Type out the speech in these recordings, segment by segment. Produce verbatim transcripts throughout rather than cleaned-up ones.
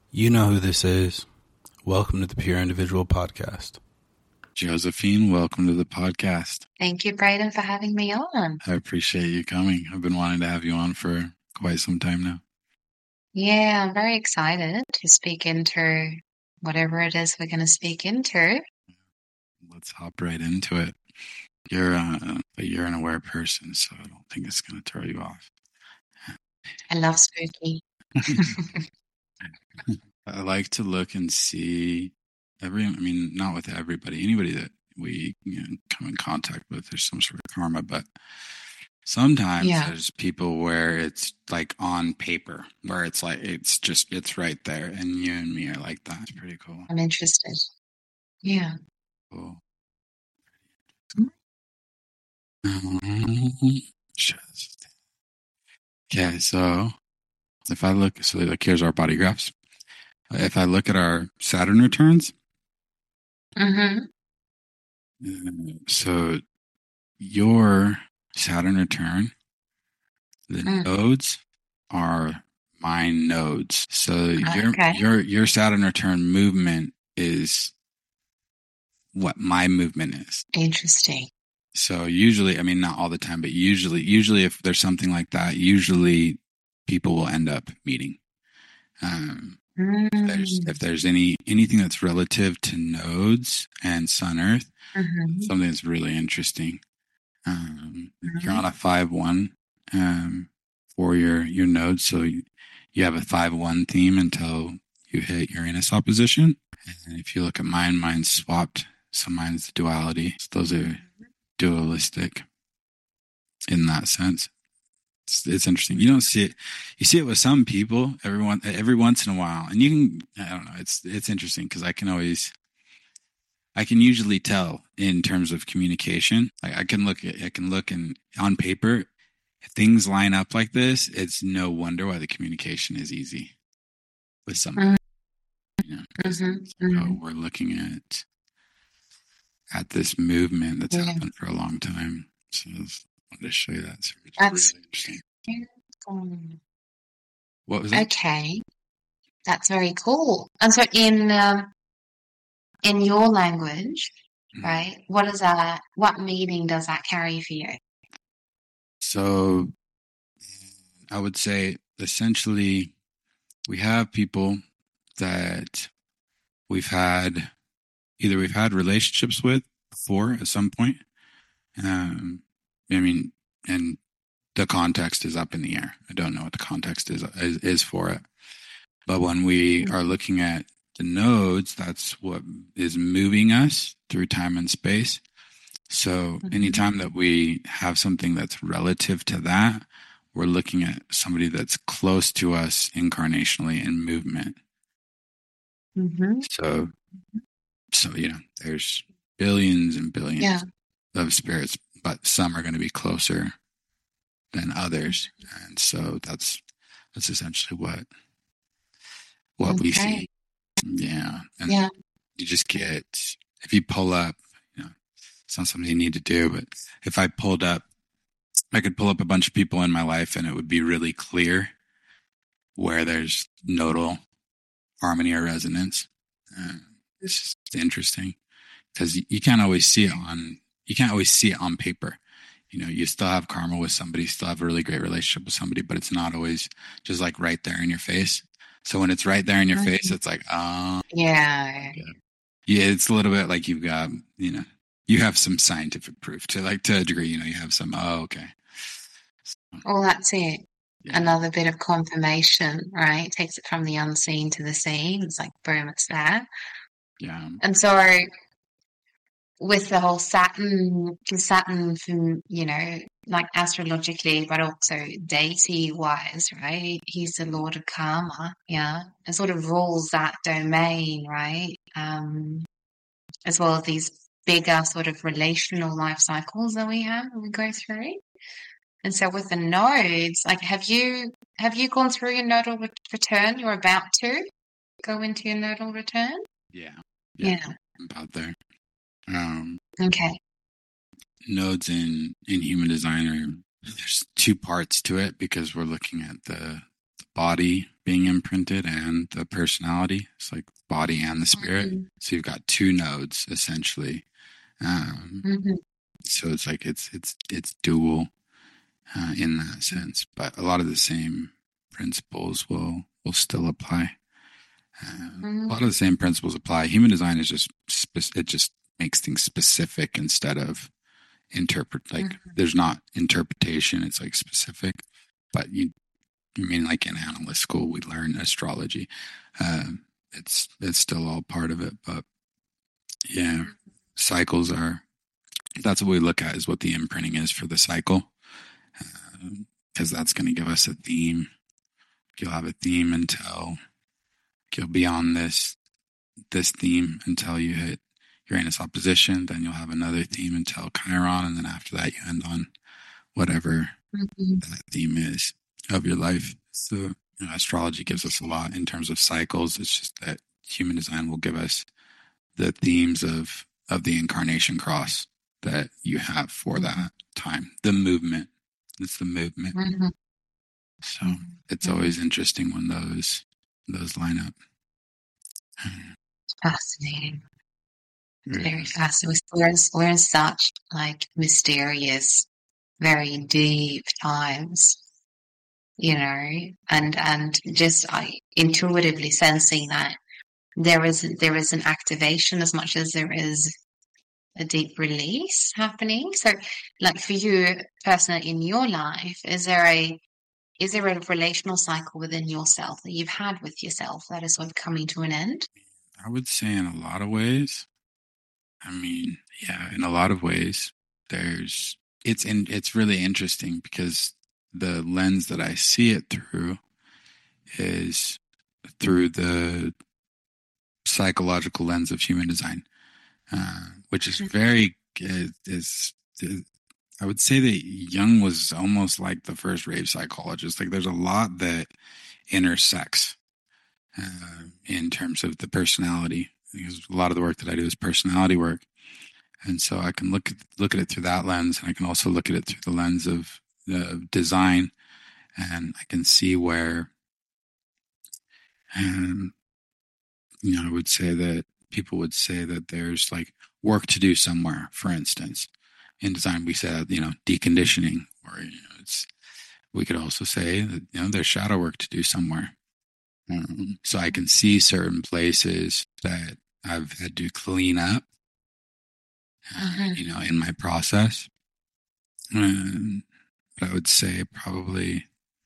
You know who this is. Welcome to the Pure Individual Podcast. Josephine, welcome to the podcast. Thank you, Brayden, for having me on. I appreciate you coming. I've been wanting to have you on for quite some time now. Yeah, I'm very excited to speak into whatever it is we're going to speak into. Let's hop right into it. You're uh, a you're an aware person, so I don't think it's going to throw you off. I love spooky. I like to look and see every, I mean, not with everybody, anybody that we you know, come in contact with, there's some sort of karma, but sometimes Yeah. there's people where it's like on paper, where it's like, it's just, it's right there. And you and me are like that. It's pretty cool. I'm interested. Yeah. Cool. Just- Okay, so if I look, so like here's our body graphs. If I look at our Saturn returns, Mm-hmm. uh, so your Saturn return, the Mm. nodes are my nodes. So your Okay. your your Saturn return movement is what my movement is. Interesting. So usually, I mean, not all the time, but usually, usually if there's something like that, usually people will end up meeting. Um, Mm. if there's if there's any anything that's relative to nodes and Sun Earth, Mm-hmm. something that's really interesting. Um, Mhm. You're on a five one um, for your your nodes, so you, you have a five one theme until you hit Uranus opposition. And if you look at mine, mine's swapped, so mine's duality. So those are dualistic in that sense. It's, it's interesting. You don't see it. You see it with some people every one, every once in a while, and you can. I don't know. It's it's interesting because I can always, I can usually tell in terms of communication. Like I can look at, I can look and on paper, if things line up like this, it's no wonder why the communication is easy with somebody. You know, 'cause Mhm, it's like, oh, mhm. we're looking at at this movement that's Yeah. happened for a long time. So I just wanted to show you that. So it's That's really interesting. um, What was that? okay. That's very cool. And so, in um, in your language, Mhm. right? What is that? What meaning does that carry for you? So I would say essentially we have people that we've had either we've had relationships with before at some point. Um, I mean, and the context is up in the air. I don't know what the context is is, is for it. But when we are looking at the nodes, that's what is moving us through time and space. So Mhm. anytime that we have something that's relative to that, we're looking at somebody that's close to us incarnationally in movement. Mm-hmm. So, so you know, there's billions and billions Yeah. of spirits, but some are going to be closer than others, and so that's that's essentially what what we Okay. see. Yeah, and Yeah. you just get if you pull up, you know, it's not something you need to do, but if I pulled up, I could pull up a bunch of people in my life, and it would be really clear where there's nodal harmony or resonance. Uh, it's just interesting because you, you can't always see it on you can't always see it on paper. You know, you still have karma with somebody, still have a really great relationship with somebody, but it's not always just like right there in your face. So when it's right there in your Mhm. face, it's like, oh, Yeah. yeah, it's a little bit like you've got, you know, you have some scientific proof to like to a degree, you know, you have some, oh, okay. Well, that's it. Yeah. Another bit of confirmation, right? Takes it from the unseen to the seen. It's like, boom, it's there. Yeah. And so, with the whole Saturn, because Saturn, from, you know, like astrologically, but also deity wise, right? He's the lord of karma, yeah, and sort of rules that domain, right? Um, as well as these bigger sort of relational life cycles that we have and we go through. And so with the nodes, like, have you have you gone through your nodal re- return? You're about to go into your nodal return? Yeah. Yeah. Yeah. About there. Um, Okay. nodes in, in human design are, there's two parts to it because we're looking at the, the body being imprinted and the personality. It's like body and the spirit. Mm-hmm. So you've got two nodes essentially. Um, Mm-hmm. so it's like it's it's it's dual uh, in that sense, but a lot of the same principles will will still apply. Uh, Mm-hmm. a lot of the same principles apply. Human design is just spe- it just makes things specific instead of interpret. Like Mm-hmm. there's not interpretation; it's like specific. But you, I mean, like in analyst school, we learn astrology. Uh, it's it's still all part of it, but yeah, cycles are. That's what we look at is what the imprinting is for the cycle, because uh, that's going to give us a theme. You'll have a theme until you'll be on this this theme until you hit Uranus opposition. Then you'll have another theme until Chiron, and then after that you end on whatever Mm-hmm. that theme is of your life. So you know, astrology gives us a lot in terms of cycles. It's just that human design will give us the themes of of the incarnation cross that you have for that time. The movement. It's the movement. Mm-hmm. So it's always interesting when those those line up. Fascinating. Yeah. Very fascinating. We're in, we're in such like mysterious, very deep times, you know, and and just I intuitively sensing that there is there is an activation as much as there is a deep release happening. So, like for you personally in your life, is there a is there a relational cycle within yourself that you've had with yourself that is sort of coming to an end? I would say in a lot of ways. I mean, yeah, in a lot of ways, there's it's in it's really interesting because the lens that I see it through is through the psychological lens of human design, uh, which is very is, is, is I would say that Jung was almost like the first rave psychologist. Like there's a lot that intersects uh, in terms of the personality. Because a lot of the work that I do is personality work, and so I can look at, look at it through that lens, and I can also look at it through the lens of the design, and I can see where, um, you know, I would say that people would say that there's like work to do somewhere. For instance, in design, we said you know deconditioning, or you know, it's we could also say that you know there's shadow work to do somewhere. Um, so I can see certain places that I've had to clean up, uh, you know, in my process. Um, but I would say probably,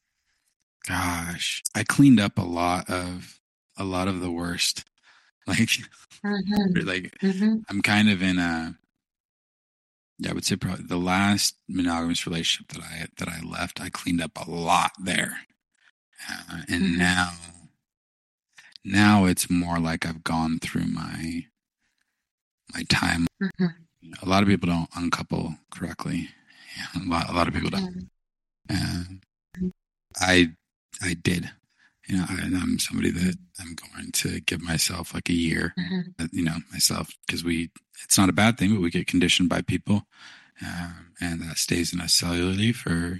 gosh, I cleaned up a lot of a lot of the worst. Like, Mm-hmm. like Mm-hmm. I'm kind of in a. Yeah, I would say probably the last monogamous relationship that I that I left, I cleaned up a lot there, uh, and Mm-hmm. now. Now it's more like I've gone through my my time. Mm-hmm. A lot of people don't uncouple correctly. Yeah, a lot a lot of people don't. And I I did. You know, I, I'm somebody that I'm going to give myself like a year. Mm-hmm. You know, myself because we it's not a bad thing, but we get conditioned by people, um, and that stays in us cellularly for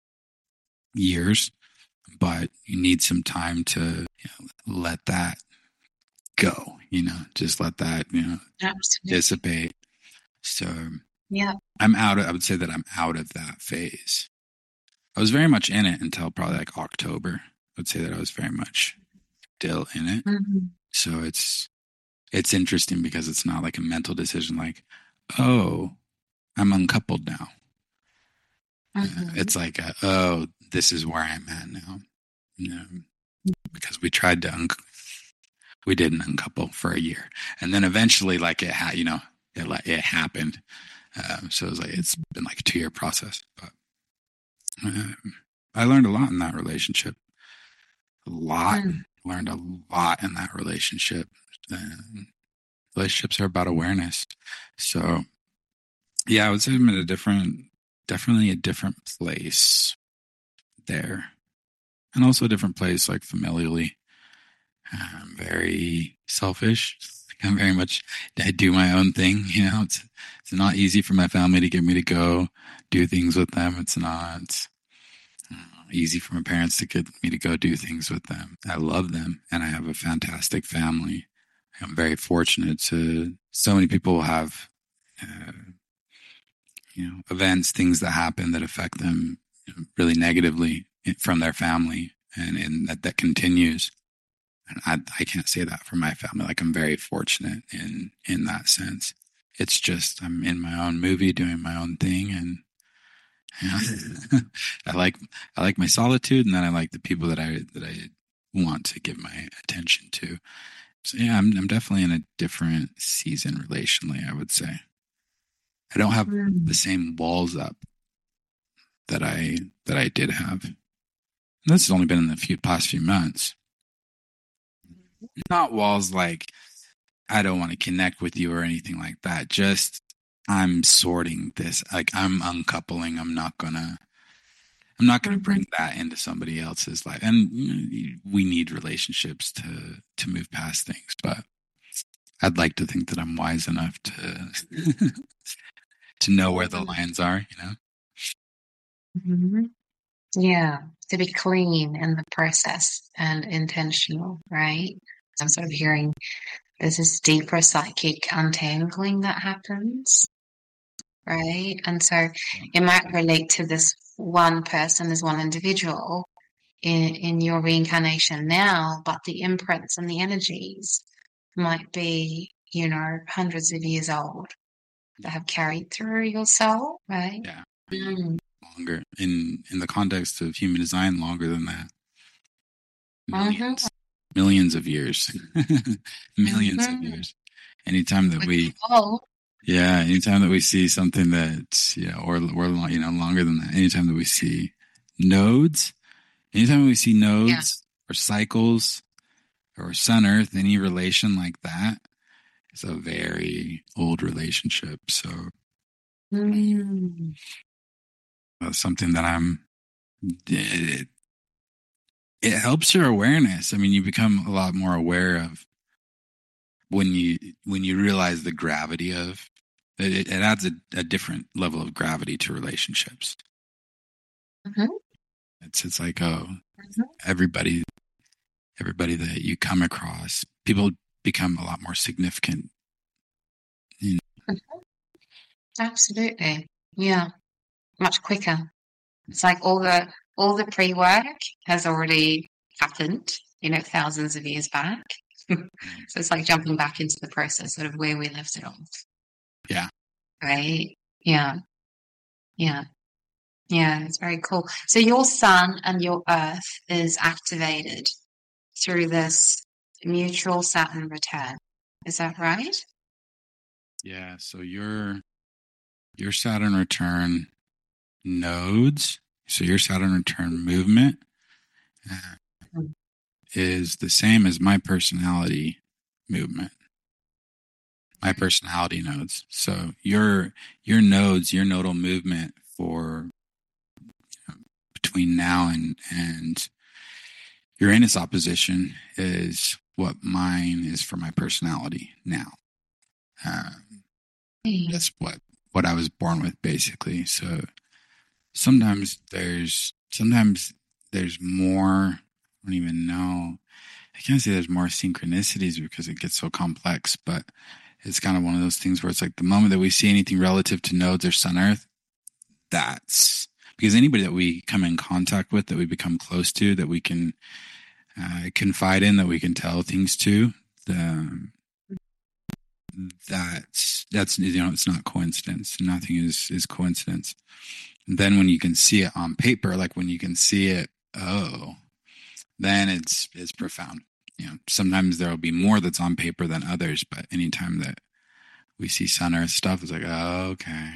years. But you need some time to you know, let that go, you know, just let that, you know, Absolutely. dissipate. So Yeah. I'm out of, I would say that I'm out of that phase. I was very much in it until probably like October. I would say that I was very much still in it. Mm-hmm. So it's, it's interesting because it's not like a mental decision like, oh, I'm uncoupled now. Mm-hmm. Uh, it's like, a, oh, this is where I'm at now. You know, because we tried to, un- we didn't uncouple for a year. And then eventually like it had, you know, it, it happened. Um, so it was like, it's been like a two year process, but um, I learned a lot in that relationship. A lot. Mm. Learned a lot in that relationship. Um, relationships are about awareness. So yeah, I would say I'm in a different, definitely a different place there. And also a different place, like familially. I'm very selfish. I'm very much, I do my own thing. You know, it's, it's not easy for my family to get me to go do things with them. It's not, easy for my parents to get me to go do things with them. I love them, and I have a fantastic family. I'm very fortunate to, so many people have, uh, you know, events, things that happen that affect them really negatively from their family, and, and that, that continues. And I, I can't say that for my family. Like, I'm very fortunate in, in that sense. It's just, I'm in my own movie doing my own thing. And you know, I like, I like my solitude, and then I like the people that I, that I want to give my attention to. So yeah, I'm, I'm definitely in a different season relationally, I would say. I don't have Mm. the same walls up that I that I did have. And this has only been in the few past few months. Not walls like I don't want to connect with you or anything like that. Just I'm sorting this. Like I'm uncoupling. I'm not gonna. I'm not gonna Mhm. bring that into somebody else's life. And you know, we need relationships to to move past things. But I'd like to think that I'm wise enough to to know where the lines are. You know. Mhm. Yeah, to be clean in the process and intentional, right? I'm sort of hearing there's this deeper psychic untangling that happens, right? And so it might relate to this one person, this one individual in, in your reincarnation now, but the imprints and the energies might be, you know, hundreds of years old that have carried through your soul, right? Yeah. Mm. Longer in in the context of human design, longer than that. Millions, millions of years, millions of Mhm. years. Anytime that With we, oh, yeah, anytime that we see something that's, yeah, or or you know longer than that. Anytime that we see nodes, anytime we see yeah. nodes or cycles or Sun Earth, any relation like that, it's a very old relationship. So Mm. that's something that I'm. It, it helps your awareness. I mean, you become a lot more aware of when you when you realize the gravity of it. It adds a, a different level of gravity to relationships. Mhm. It's it's like, oh, Mhm. everybody everybody that you come across, people become a lot more significant. You know? Mhm. Absolutely. Yeah. Much quicker. It's like all the all the pre-work has already happened, you know, thousands of years back. So it's like jumping back into the process, sort of where we left it off. Yeah. Right? Yeah. Yeah. Yeah. It's very cool. So your sun and your earth is activated through this mutual Saturn return. Is that right? Yeah. So your your Saturn return nodes, so your Saturn return movement uh, Mm. is the same as my personality movement. My personality nodes. So your your nodes, your nodal movement for between now and and Uranus opposition is what mine is for my personality now. Uh, Mm. that's what what I was born with, basically. So sometimes there's sometimes there's more. I don't even know. I can't say there's more synchronicities because it gets so complex, but it's kind of one of those things where it's like the moment that we see anything relative to nodes or Sun Earth, that's because anybody that we come in contact with, that we become close to, that we can uh, confide in, that we can tell things to, the, that's that's you know it's not coincidence. Nothing is is coincidence. And then when you can see it on paper, like when you can see it, oh, then it's it's profound. You know, sometimes there will be more that's on paper than others, but anytime that we see Sun Earth stuff, it's like, oh, okay.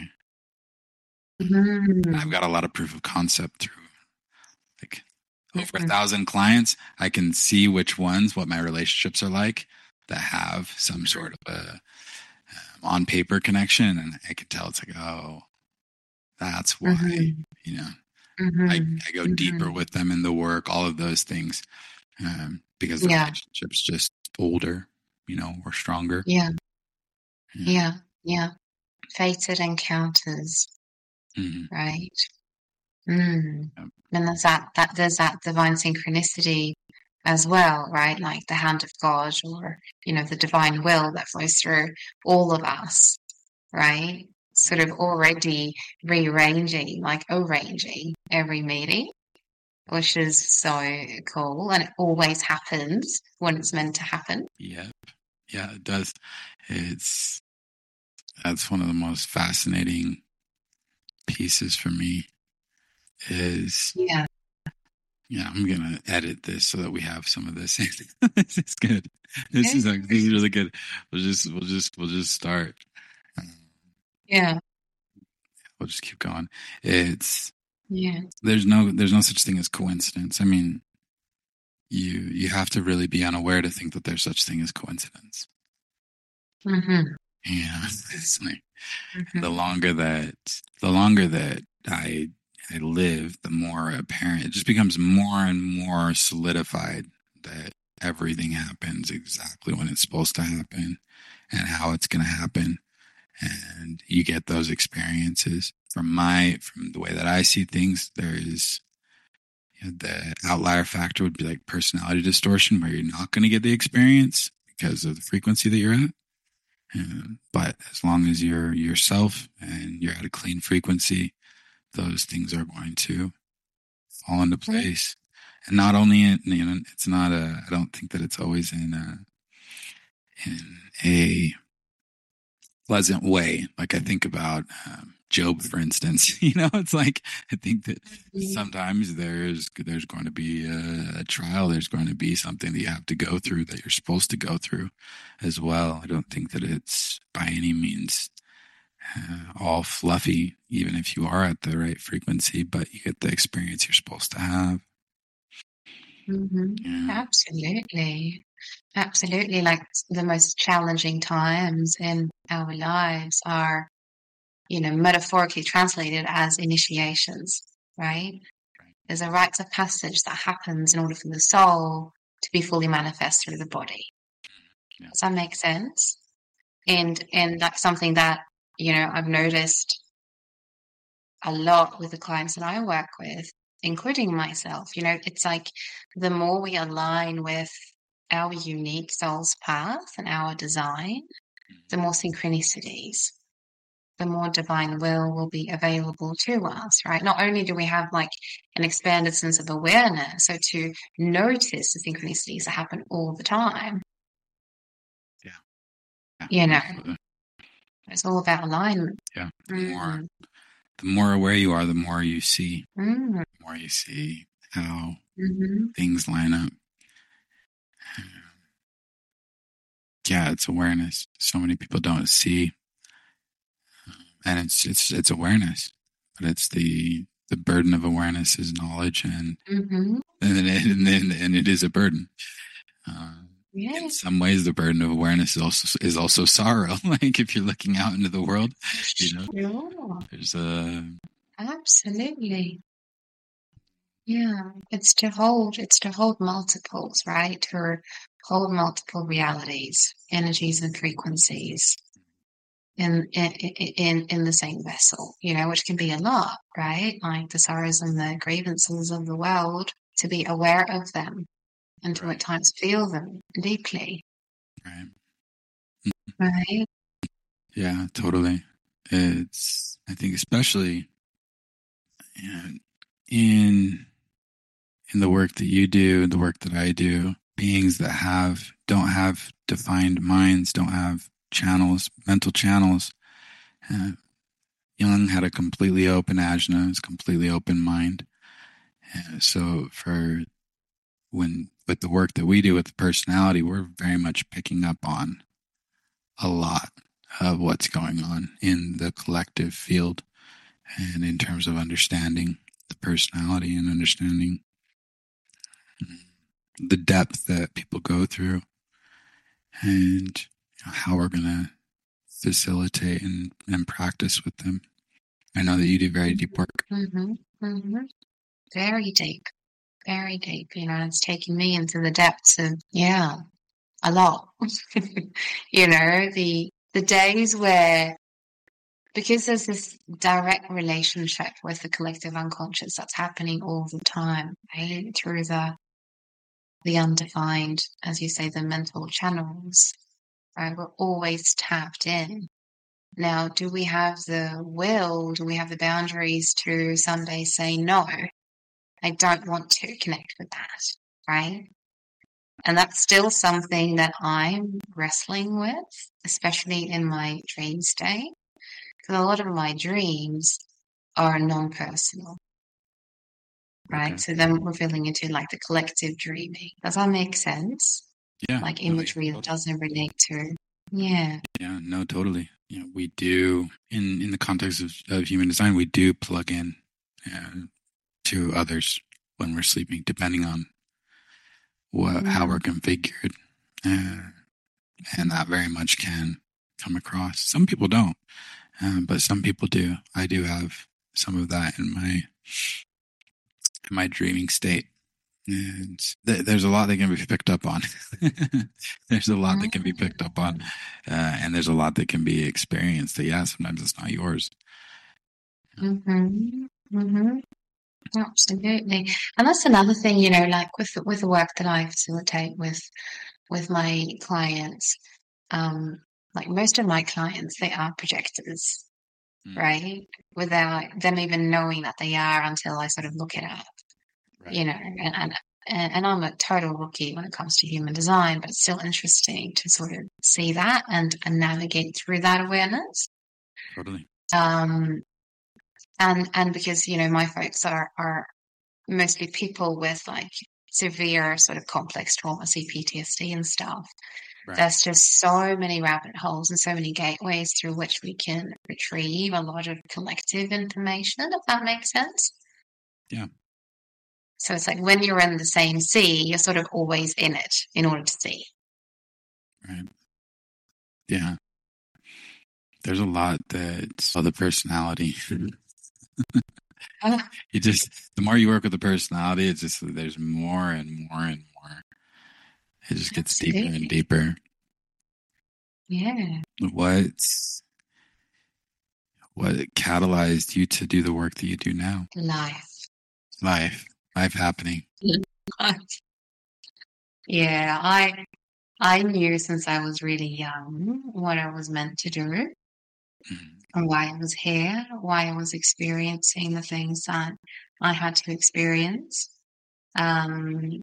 And I've Mhm. got a lot of proof of concept through like over a Mhm. thousand clients. I can see which ones, what my relationships are like that have some sort of a um, on paper connection, and I can tell it's like, oh, that's why. Mhm. You know, I Mhm. I go deeper Mhm. with them in the work, all of those things, um, because the Yeah. relationship's just older, you know, or stronger. Yeah. Yeah. Yeah. Yeah. Fated encounters, Mhm. right? Mm. Yep. And there's that, that there's that divine synchronicity as well, right? Like the hand of God, or, you know, the divine will that flows through all of us, right? Sort of already rearranging, like arranging every meeting, which is so cool. And it always happens when it's meant to happen. Yep. Yeah, it does. It's, that's one of the most fascinating pieces for me is, Yeah. yeah, I'm going to edit this so that we have some of this. This is good. This Okay. is, like, this is really good. We'll just, we'll just, we'll just start. Yeah. We'll just keep going. It's, Yeah. there's no, there's no such thing as coincidence. I mean, you, you have to really be unaware to think that there's such thing as coincidence. Mm-hmm. Yeah. It's like, Mm-hmm. the longer that, the longer that I, I live, the more apparent, it just becomes more and more solidified that everything happens exactly when it's supposed to happen and how it's going to happen. And you get those experiences. From my, from the way that I see things, there is, you know, the outlier factor would be like personality distortion, where you're not going to get the experience because of the frequency that you're at. Um, but as long as you're yourself and you're at a clean frequency, those things are going to fall into place. And not only in, you know, it's not a, I don't think that it's always in a, in a pleasant way. Like I think about um, Job, for instance. You know, it's like I think that sometimes there's there's going to be a, a trial. There's going to be something that you have to go through that you're supposed to go through as well. I don't think that it's by any means uh, all fluffy, even if you are at the right frequency. But you get the experience you're supposed to have. Mm-hmm. Yeah. Absolutely. Absolutely. Like the most challenging times in our lives are, you know, metaphorically translated as initiations, right? There's a rites of passage that happens in order for the soul to be fully manifest through the body. Yeah. Does that make sense? And and that's something that, you know, I've noticed a lot with the clients that I work with, including myself. You know, it's like the more we align with our unique soul's path and our design, the more synchronicities, the more divine will will be available to us, right? Not only do we have like an expanded sense of awareness, so to notice the synchronicities that happen all the time. Yeah. Yeah, you know, absolutely. It's all about alignment. Yeah. The Mm. more, the more aware you are, the more you see. Mm. The more you see how Mm-hmm. things line up. Yeah, it's awareness. So many people don't see, and it's it's it's awareness, but it's the the burden of awareness is knowledge, and Mm-hmm. and it, and, and, and it is a burden. Uh, Yeah. in some ways, the burden of awareness is also is also sorrow. Like if you're looking out into the world, you know, Sure. there's a Absolutely. Yeah. It's to hold, it's to hold multiples, right? To hold multiple realities, energies and frequencies in, in, in, in the same vessel, you know, which can be a lot, right? Like the sorrows and the grievances of the world, to be aware of them and to Right. at times feel them deeply, right. right? Yeah, totally. It's I think especially you know, in in the work that you do, the work that I do, beings that have don't have defined minds, don't have channels, mental channels. Uh, Jung had a completely open ajna, it's completely open mind. Uh, so for when with the work that we do with the personality, we're very much picking up on a lot of what's going on in the collective field, and in terms of understanding the personality and understanding the depth that people go through, and you know, how we're going to facilitate and, and practice with them. I know that you do very deep work. Mm-hmm. Mm-hmm. Very deep, very deep. You know, it's taking me into the depths of, yeah, a lot. You know, the the days where because there's this direct relationship with the collective unconscious that's happening all the time, right? Through the the undefined, as you say, the mental channels, right? We're always tapped in. Now, do we have the will, do we have the boundaries to someday say, no, I don't want to connect with that, right? And that's still something that I'm wrestling with, especially in my dream state. Because a lot of my dreams are non-personal, right? Okay. So then we're feeling into like the collective dreaming. Does that make sense? Yeah. Like No, yeah, imagery that totally. doesn't relate to, yeah. Yeah, no, totally. You know, we do in in the context of, of human design, we do plug in uh, to others when we're sleeping, depending on what how we're configured, uh, and that very much can come across. Some people don't, uh, but some people do. I do have some of that in my in my dreaming state. And th- there's a lot that can be picked up on. There's a lot that can be picked up on, uh, and there's a lot that can be experienced. That yeah, sometimes it's not yours. Mm-hmm. Mm-hmm. Absolutely. And that's another thing, you know, like with the, with the work that I facilitate with with my clients, um, like most of my clients, they are projectors, Mm. right? Without them even knowing that they are until I sort of look it up, Right. you know, and, and and I'm a total rookie when it comes to human design, but it's still interesting to sort of see that and, and navigate through that awareness. Totally. Um, and and because, you know, my folks are are mostly people with like severe sort of complex trauma, C P T S D and stuff. Right. There's just so many rabbit holes and so many gateways through which we can retrieve a lot of collective information, if that makes sense. Yeah. So it's like when you're in the same sea, you're sort of always in it in order to see. Right. Yeah. There's a lot that's of the personality. Oh, You just the more you work with the personality, it's just there's more and more and more. It just gets deeper absolutely. and deeper. Yeah. What what catalyzed you to do the work that you do now? Life. Life. Life happening. Yeah, I I knew since I was really young what I was meant to do Mhm. and why I was here, why I was experiencing the things that I had to experience. Um,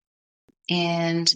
and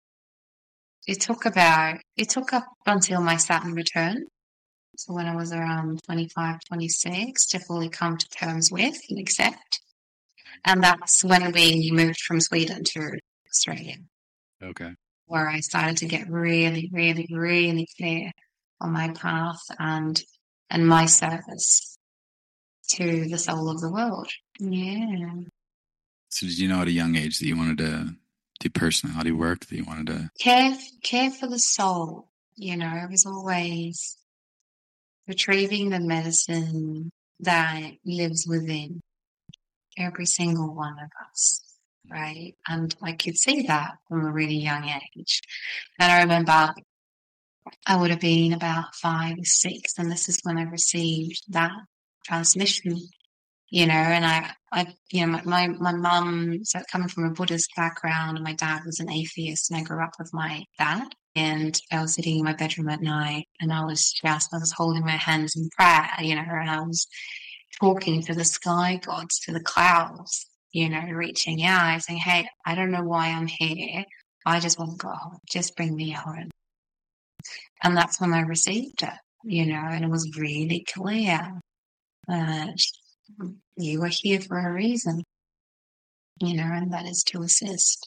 it took about, it took up until my Saturn return. So when I was around twenty-five, twenty-six to fully come to terms with and accept. And that's when we moved from Sweden to Australia, Okay. where I started to get really, really, really clear on my path and and my service to the soul of the world. Yeah. So did you know at a young age that you wanted to do personality work, that you wanted to Care care for the soul, you know, it was always retrieving the medicine that lives within every single one of us, right? And I could see that from a really young age. And I remember I would have been about five or six, and this is when I received that transmission, you know, and I, I, you know, my, my mum, so coming from a Buddhist background, and my dad was an atheist, and I grew up with my dad, and I was sitting in my bedroom at night, and I was just, I was holding my hands in prayer, you know, and I was talking to the sky gods, to the clouds, you know, reaching out, saying, hey, I don't know why I'm here. I just want to go home. Just bring me home. And that's when I received it, you know, and it was really clear that you were here for a reason, you know, and that is to assist.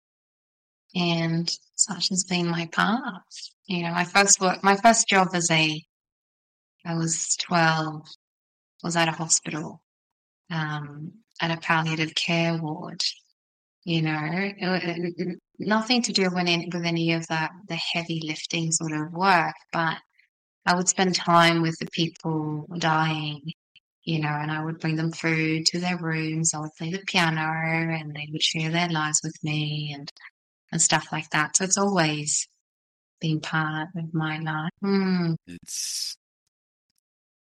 And such has been my path. You know, my first work, my first job as a, I was twelve, was at a hospital, um, at a palliative care ward. You know, it, it, it, nothing to do with any, with any of that, the heavy lifting sort of work, but I would spend time with the people dying, you know, and I would bring them food to their rooms. I would play the piano and they would share their lives with me and, and stuff like that. So it's always been part of my life. Mm. it's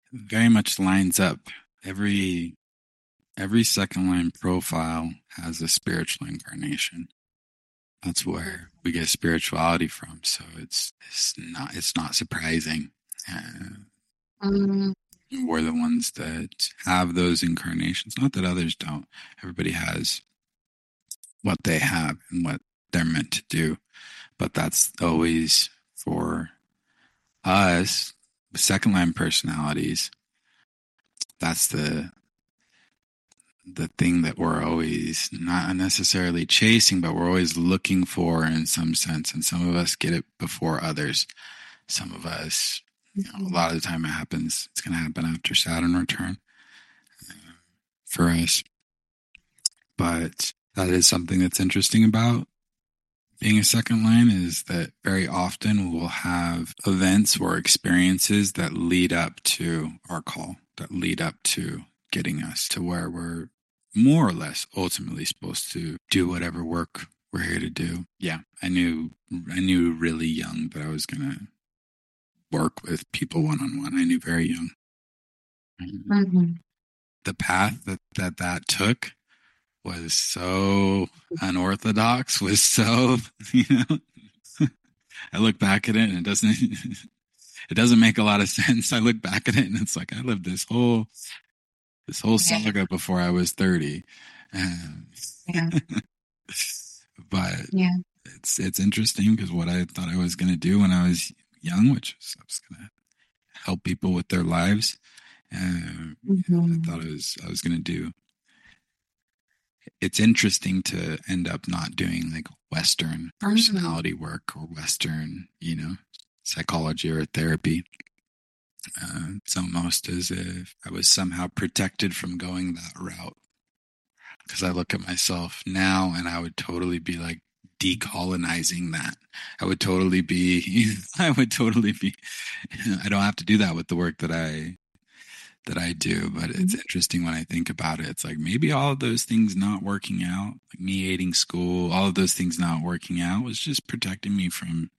very much lines up. Every every second line profile has a spiritual incarnation. That's where we get spirituality from. So it's it's not it's not surprising. Uh, Mm, we're the ones that have those incarnations. Not that others don't. Everybody has what they have and what they're meant to do. But that's always for us, second line personalities. That's the the thing that we're always not necessarily chasing, but we're always looking for in some sense. And some of us get it before others. Some of us, you know, a lot of the time it happens, it's going to happen after Saturn return uh, for us. But that is something that's interesting about being a second line, is that very often we'll have events or experiences that lead up to our call, that lead up to getting us to where we're more or less ultimately supposed to do whatever work we're here to do. Yeah, I knew I knew really young that I was going to work with people one-on-one. I knew very young. mm-hmm. The path that that, that took was so unorthodox, was so, you know, I look back at it and it doesn't, it doesn't make a lot of sense. I look back at it and it's like, I lived this whole, this whole saga before I was thirty. Um, Yeah. but Yeah. it's, it's interesting because what I thought I was going to do when I was young, which was, I was going to help people with their lives. Um, Mm-hmm. I thought I was, I was going to do, it's interesting to end up not doing like Western personality mm-hmm. work or Western, you know, psychology or therapy. Uh, it's almost as if I was somehow protected from going that route. Because I look at myself now and I would totally be like decolonizing that. I would totally be, I would totally be, I don't have to do that with the work that I that I do, but it's interesting when I think about it. It's like maybe all of those things not working out, like me hating school, all of those things not working out was just protecting me from,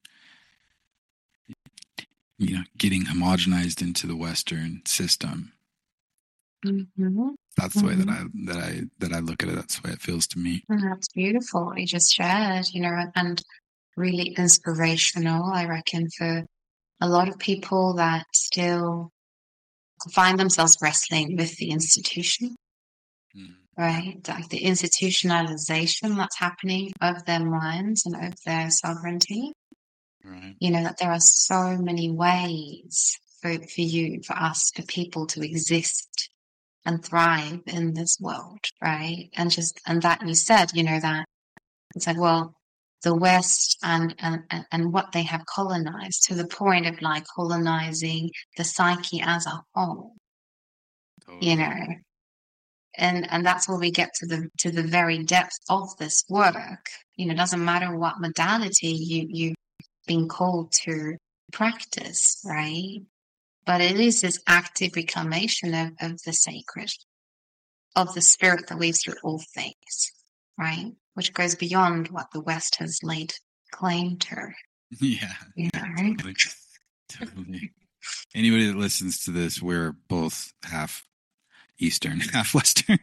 you know, getting homogenized into the Western system. Mm-hmm. That's the way that I that I that I look at it. That's the way it feels to me. That's beautiful what you just shared, you know, and really inspirational, I reckon, for a lot of people that still find themselves wrestling with the institution, mm. right? Like the institutionalization that's happening of their minds and of their sovereignty. Right. You know, that there are so many ways for, for you, for us, for people to exist and thrive in this world, right? And just, and that you said, you know, that it's like, well, the West and, and, and what they have colonized to the point of like colonizing the psyche as a whole, totally. You know, and, and that's where we get to the, to the very depth of this work. You know, it doesn't matter what modality you, you've been called to practice, right? But it is this active reclamation of, of the sacred, of the spirit that lives through all things, right? Which goes beyond what the West has laid claim to. Yeah, you yeah, know, right? totally, totally. Anybody that listens to this, we're both half Eastern, half Western.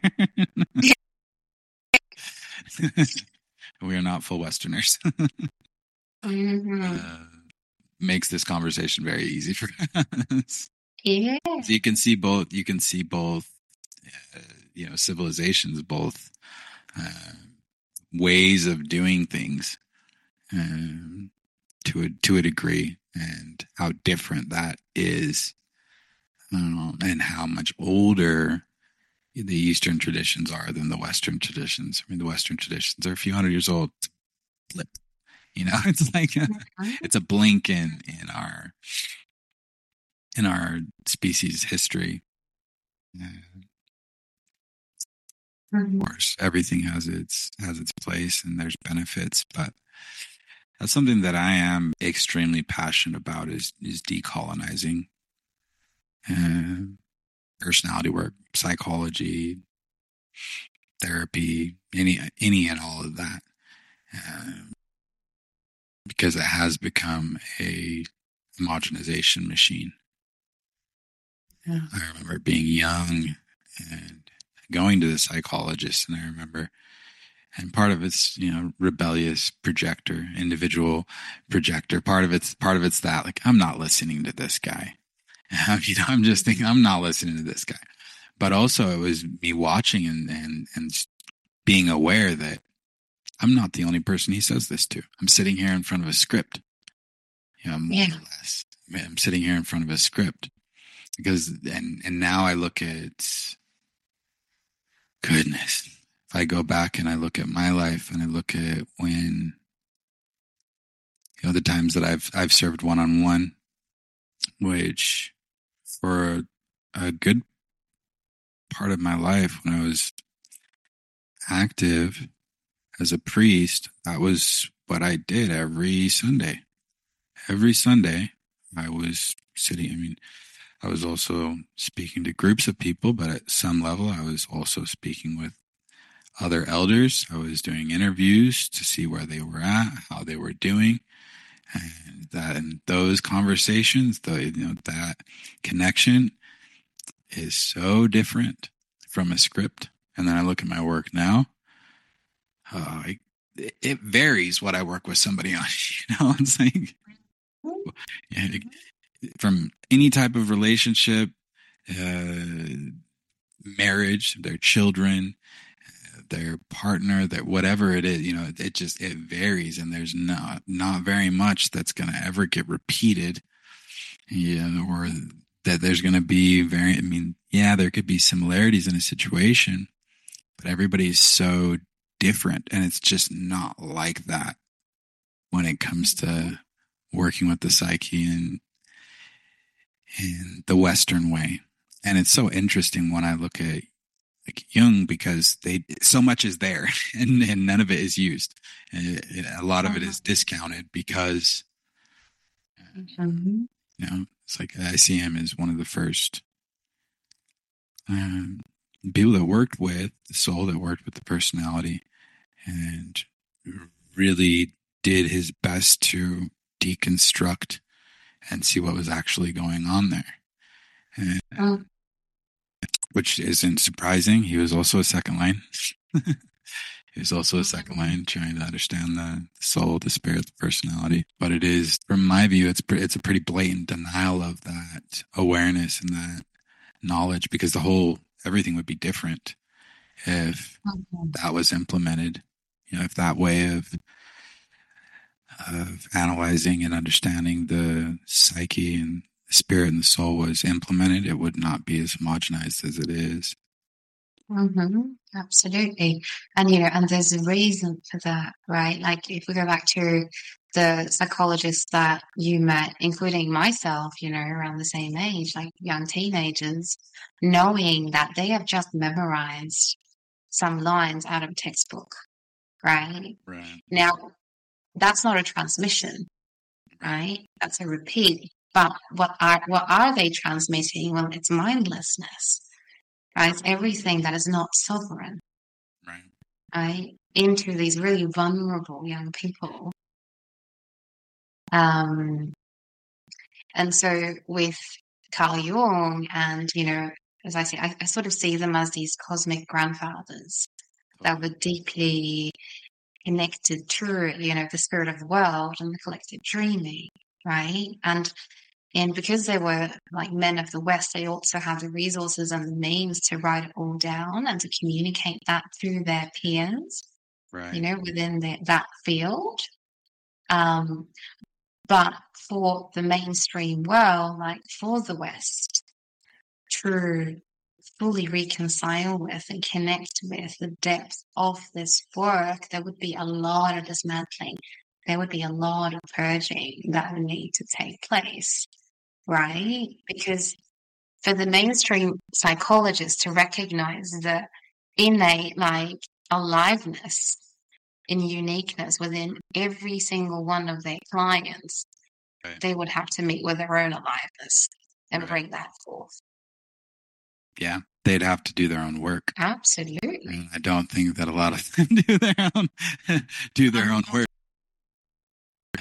We are not full Westerners. mm-hmm. uh, makes this conversation very easy for us. Yeah. So you can see both. You can see both. Uh, you know, civilizations, both uh, ways of doing things um, to a to a degree, and how different that is, um, and how much older the Eastern traditions are than the Western traditions. I mean, the Western traditions are a few hundred years old. Blip, you know, it's like a, it's a blink in in our in our species history. Uh, Mm-hmm. Of course, everything has its has its place, and there's benefits, but that's something that I am extremely passionate about is is decolonizing uh, personality work, psychology, therapy, any any and all of that, uh, because it has become a homogenization machine. Yeah. I remember being young and going to the psychologist, and I remember, and part of it's, you know, rebellious projector, individual projector. Part of it's, part of it's that, like, I'm not listening to this guy. You know, I'm just thinking, I'm not listening to this guy. But also it was me watching and, and, and being aware that I'm not the only person he says this to. I'm sitting here in front of a script, you know, more Yeah. or less. I'm sitting here in front of a script because, and, and now I look at, goodness, if I go back and I look at my life and I look at when, you know, the times that I've, I've served one on one, which for a good part of my life when I was active as a priest, that was what I did every Sunday. Every Sunday, I was sitting, I mean, I was also speaking to groups of people, but at some level, I was also speaking with other elders. I was doing interviews to see where they were at, how they were doing. And that, and those conversations, the, you know, that connection is so different from a script. And then I look at my work now. Uh, I, it varies what I work with somebody on. You know what I'm saying? Yeah, from any type of relationship, uh, marriage, their children, their partner, their whatever it is, you know, it just, it varies, and there's not, not very much that's going to ever get repeated, yeah, or that there's going to be very, I mean, yeah, there could be similarities in a situation, but everybody's so different, and it's just not like that when it comes to working with the psyche and in the Western way. And it's so interesting when I look at like Jung, because they, so much is there and, and none of it is used. And it, it, a lot of it is discounted because, Mm-hmm. you know, it's like I see him as one of the first um, people that worked with the soul, that worked with the personality, and really did his best to deconstruct and see what was actually going on there. And, Mm. which isn't surprising. He was also a second line. He was also a second line, trying to understand the soul, the spirit, the personality. But it is, from my view, it's pre- it's a pretty blatant denial of that awareness and that knowledge, because the whole, everything would be different if Mm-hmm. that was implemented. You know, if that way of of analyzing and understanding the psyche and the spirit and the soul was implemented, it would not be as homogenized as it is. Mm-hmm. Absolutely. And, you know, and there's a reason for that, right? Like, if we go back to the psychologists that you met, including myself, you know, around the same age, like young teenagers, knowing that they have just memorized some lines out of a textbook, right? Right. Now, that's not a transmission, right? That's a repeat. But what are what are they transmitting? Well, it's mindlessness, right? It's everything that is not sovereign, Right. right? Into these really vulnerable young people. Um, and so with Carl Jung, and, you know, as I say, I, I sort of see them as these cosmic grandfathers that were deeply connected to, you know, the spirit of the world and the collective dreaming, right? And and because they were like men of the West, they also had the resources and the means to write it all down and to communicate that to their peers, Right. you know, within the, that field. Um, but for the mainstream world, like for the West, to fully reconcile with and connect with the depth of this work, there would be a lot of dismantling. There would be a lot of purging that would need to take place, right? Because for the mainstream psychologists to recognize the innate, like, aliveness and uniqueness within every single one of their clients, Right. they would have to meet with their own aliveness and Right. bring that forth. Yeah, they'd have to do their own work. Absolutely. And I don't think that a lot of them do their own do their own work. Uh,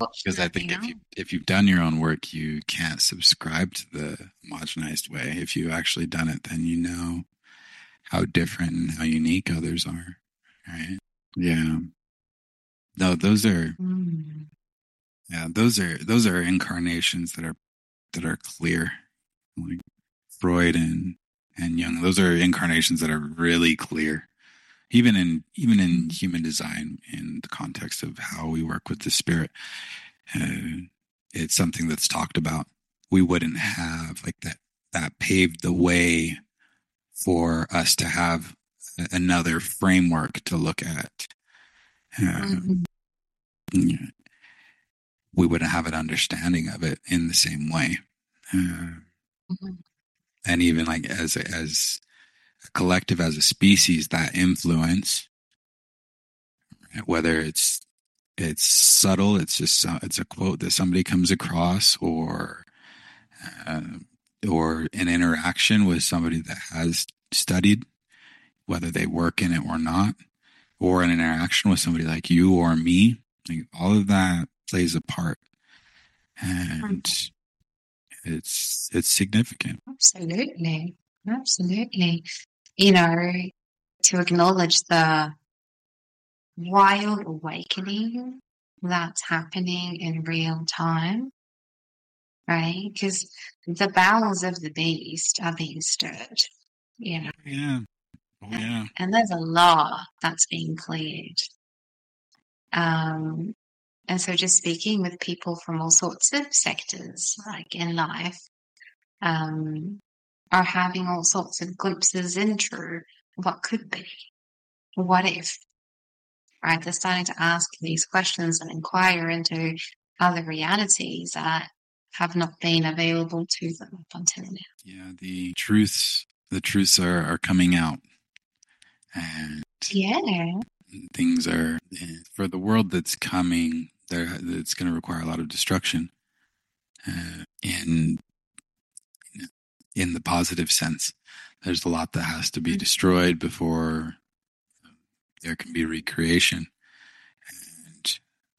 Because I think if you if you've done your own work, you can't subscribe to the homogenized way. If you've actually done it, then you know how different and how unique others are. Right? Yeah. No, those are Mm. yeah, those are those are incarnations that are that are clear. Like Freud and and Jung, those are incarnations that are really clear. Even in even in human design, in the context of how we work with the spirit, uh, it's something that's talked about. We wouldn't have like that. That paved the way for us to have another framework to look at. Uh, Mm-hmm. we wouldn't have an understanding of it in the same way. Uh, Mm-hmm. and even like as a, as a collective, as a species, that influence, whether it's it's subtle, it's just it's a quote that somebody comes across, or uh, or an interaction with somebody that has studied, whether they work in it or not, or an interaction with somebody like you or me, like all of that plays a part, and it's it's significant. Absolutely. Absolutely. You know, to acknowledge the wild awakening that's happening in real time, right? Because the bowels of the beast are being stirred, you know. Yeah. Oh, yeah. And there's a law that's being cleared. Um, and so just speaking with people from all sorts of sectors, like in life, um, are having all sorts of glimpses into what could be, what if, right? They're starting to ask these questions and inquire into other realities that have not been available to them up until now. Yeah, the truths, the truths are, are coming out, and yeah, things are for the world that's coming. There, it's going to require a lot of destruction, uh, in in the positive sense. There's a lot that has to be destroyed before there can be recreation. And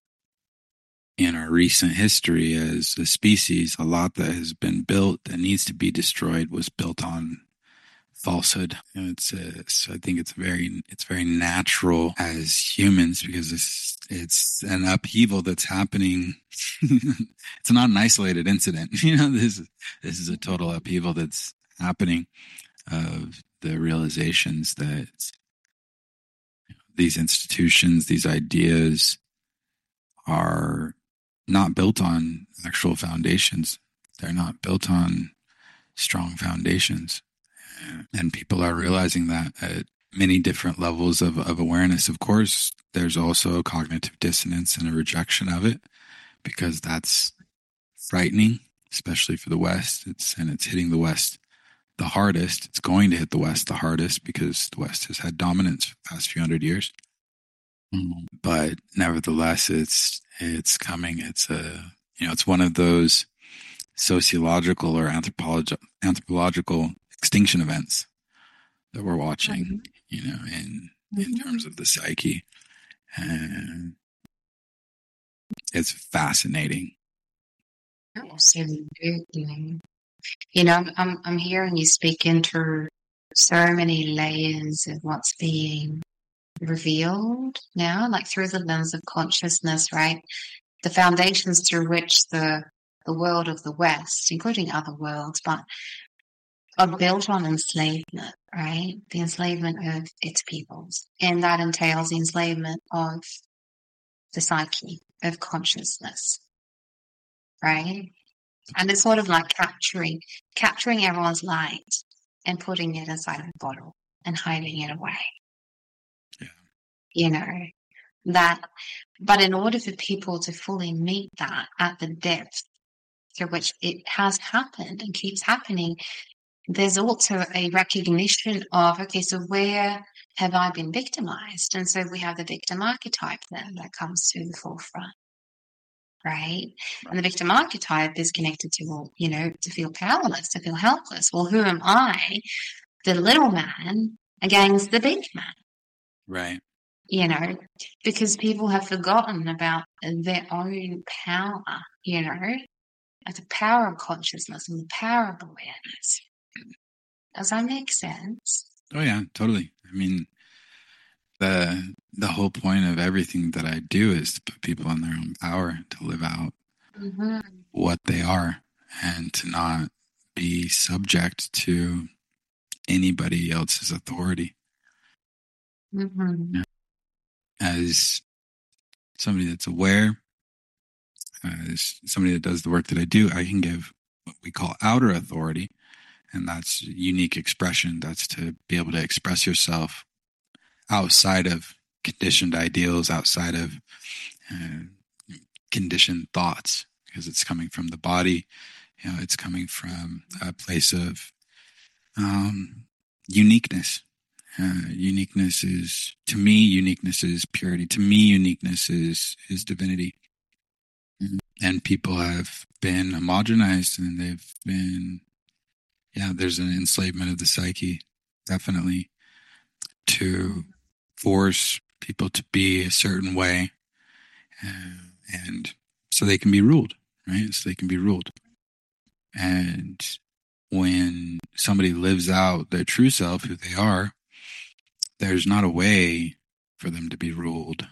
in our recent history as a species, a lot that has been built that needs to be destroyed was built on falsehood. And it's a, so I think it's very it's very natural as humans, because it's it's an upheaval that's happening. It's not an isolated incident. You know, this this is a total upheaval that's happening, of the realizations that these institutions, these ideas, are not built on actual foundations. They're not built on strong foundations. And people are realizing that at many different levels of, of awareness. Of course, there's also a cognitive dissonance and a rejection of it, because that's frightening, especially for the West. It's and it's hitting the West the hardest. It's going to hit the West the hardest, because the West has had dominance for the past few hundred years. Mm-hmm. But nevertheless, it's it's coming. It's a you know it's one of those sociological or anthropologi- anthropological extinction events that we're watching, mm-hmm. you know, in mm-hmm. in terms of the psyche. And it's fascinating. Absolutely. You know, I'm I'm hearing you speak into so many layers of what's being revealed now, like through the lens of consciousness, right? The foundations through which the the world of the West, including other worlds, but are built on enslavement, right? The enslavement of its peoples. And that entails the enslavement of the psyche, of consciousness, right? And it's sort of like capturing, capturing everyone's light and putting it inside a bottle and hiding it away. Yeah. You know, that, but in order for people to fully meet that at the depth through which it has happened and keeps happening, there's also a recognition of, okay, so where have I been victimized? And so we have the victim archetype then that comes to the forefront, right? And the victim archetype is connected to, well, you know, to feel powerless, to feel helpless. Well, who am I, the little man, against the big man? Right. you know, because people have forgotten about their own power, you know, like the power of consciousness and the power of awareness. Does that make sense? Oh yeah, totally. I mean, the the whole point of everything that I do is to put people in their own power, to live out Mm-hmm. what they are, and to not be subject to anybody else's authority. Mm-hmm. As somebody that's aware, as somebody that does the work that I do, I can give what we call outer authority, and that's unique expression. That's to be able to express yourself outside of conditioned ideals, outside of uh, conditioned thoughts, because it's coming from the body. You know, it's coming from a place of um, uniqueness. Uh, uniqueness is, to me, uniqueness is purity. To me, uniqueness is is divinity. And people have been homogenized, and they've been, yeah, there's an enslavement of the psyche, definitely, to force people to be a certain way, uh, and so they can be ruled, right? So they can be ruled. And when somebody lives out their true self, who they are, there's not a way for them to be ruled.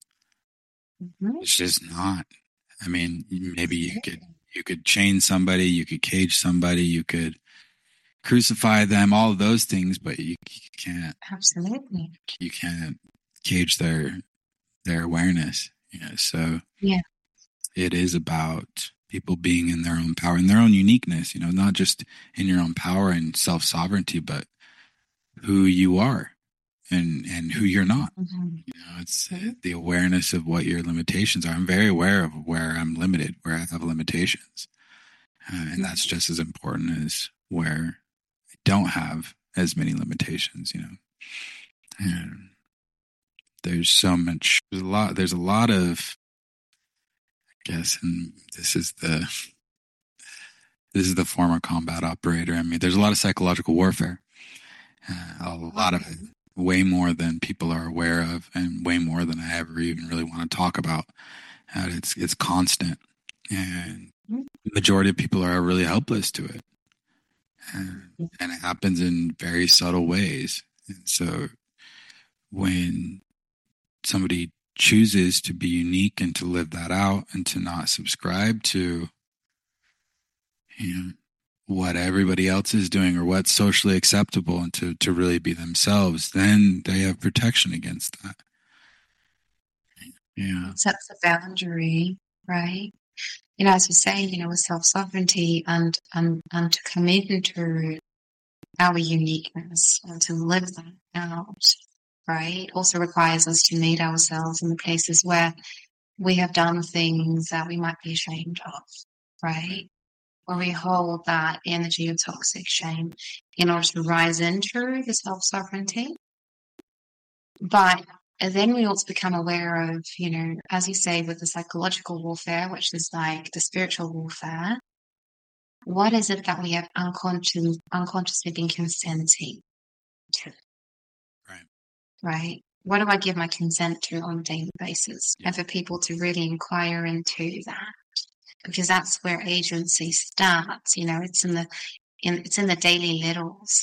Mm-hmm. It's just not. I mean, maybe you could you could chain somebody, you could cage somebody, you could crucify them, all of those things, but you, you can't. Absolutely. You can't cage their their awareness. You know, so yeah, it is about people being in their own power, in their own uniqueness. You know, not just in your own power and self sovereignty, but who you are and and who you're not. mm-hmm. You know, it's uh, the awareness of what your limitations are. I'm very aware of where I'm limited, where I have limitations, uh, and that's just as important as where I don't have as many limitations. You know, and there's so much. There's a lot. There's a lot of. I guess, and this is the. This is the former combat operator. I mean, there's a lot of psychological warfare. Uh, a lot of it, way more than people are aware of, and way more than I ever even really want to talk about. Uh, it's it's constant, and the majority of people are really helpless to it, and, and it happens in very subtle ways. And so, when somebody chooses to be unique and to live that out, and to not subscribe to, you know, what everybody else is doing or what's socially acceptable, and to, to really be themselves, then they have protection against that. Yeah. It sets a boundary, right? You know, as you say, you know, with self-sovereignty and, and, and to come into our uniqueness and to live that out, right, also requires us to meet ourselves in the places where we have done things that we might be ashamed of, right? Where we hold that energy of toxic shame in order to rise into the self-sovereignty. But then we also become aware of, you know, as you say, with the psychological warfare, which is like the spiritual warfare, what is it that we have unconscious, unconsciously been consenting to? Right. Right? What do I give my consent to on a daily basis? Yeah. And for people to really inquire into that, because that's where agency starts. You know, it's in the in it's in the daily littles.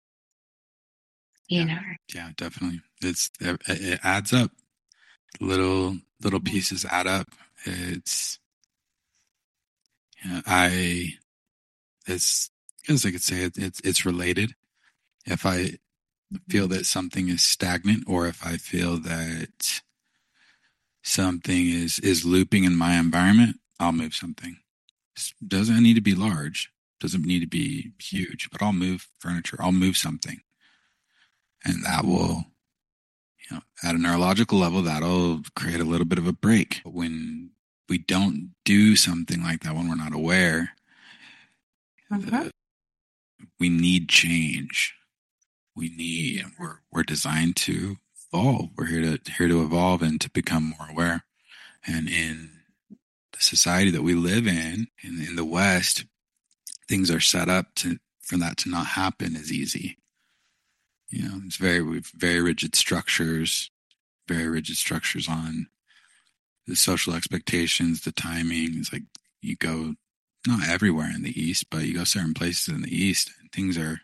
You Yeah. know. Yeah, definitely. It's it, it adds up. Little little pieces add up. It's, you know, I it's I guess I could say it, it's it's related. If I feel that something is stagnant, or if I feel that something is is looping in my environment, I'll move something. It doesn't need to be large, doesn't need to be huge, but I'll move furniture, I'll move something. And that will, you know, at a neurological level, that'll create a little bit of a break. But when we don't do something like that, when we're not aware, Mm-hmm. the, we need change. We need, we're, we're designed to evolve. We're here to, here to evolve and to become more aware. And in the society that we live in, in, in the West, things are set up to, for that to not happen as easy. You know, it's very, very rigid structures, very rigid structures on the social expectations, the timing. It's like you go not everywhere in the East, but you go certain places in the East and things are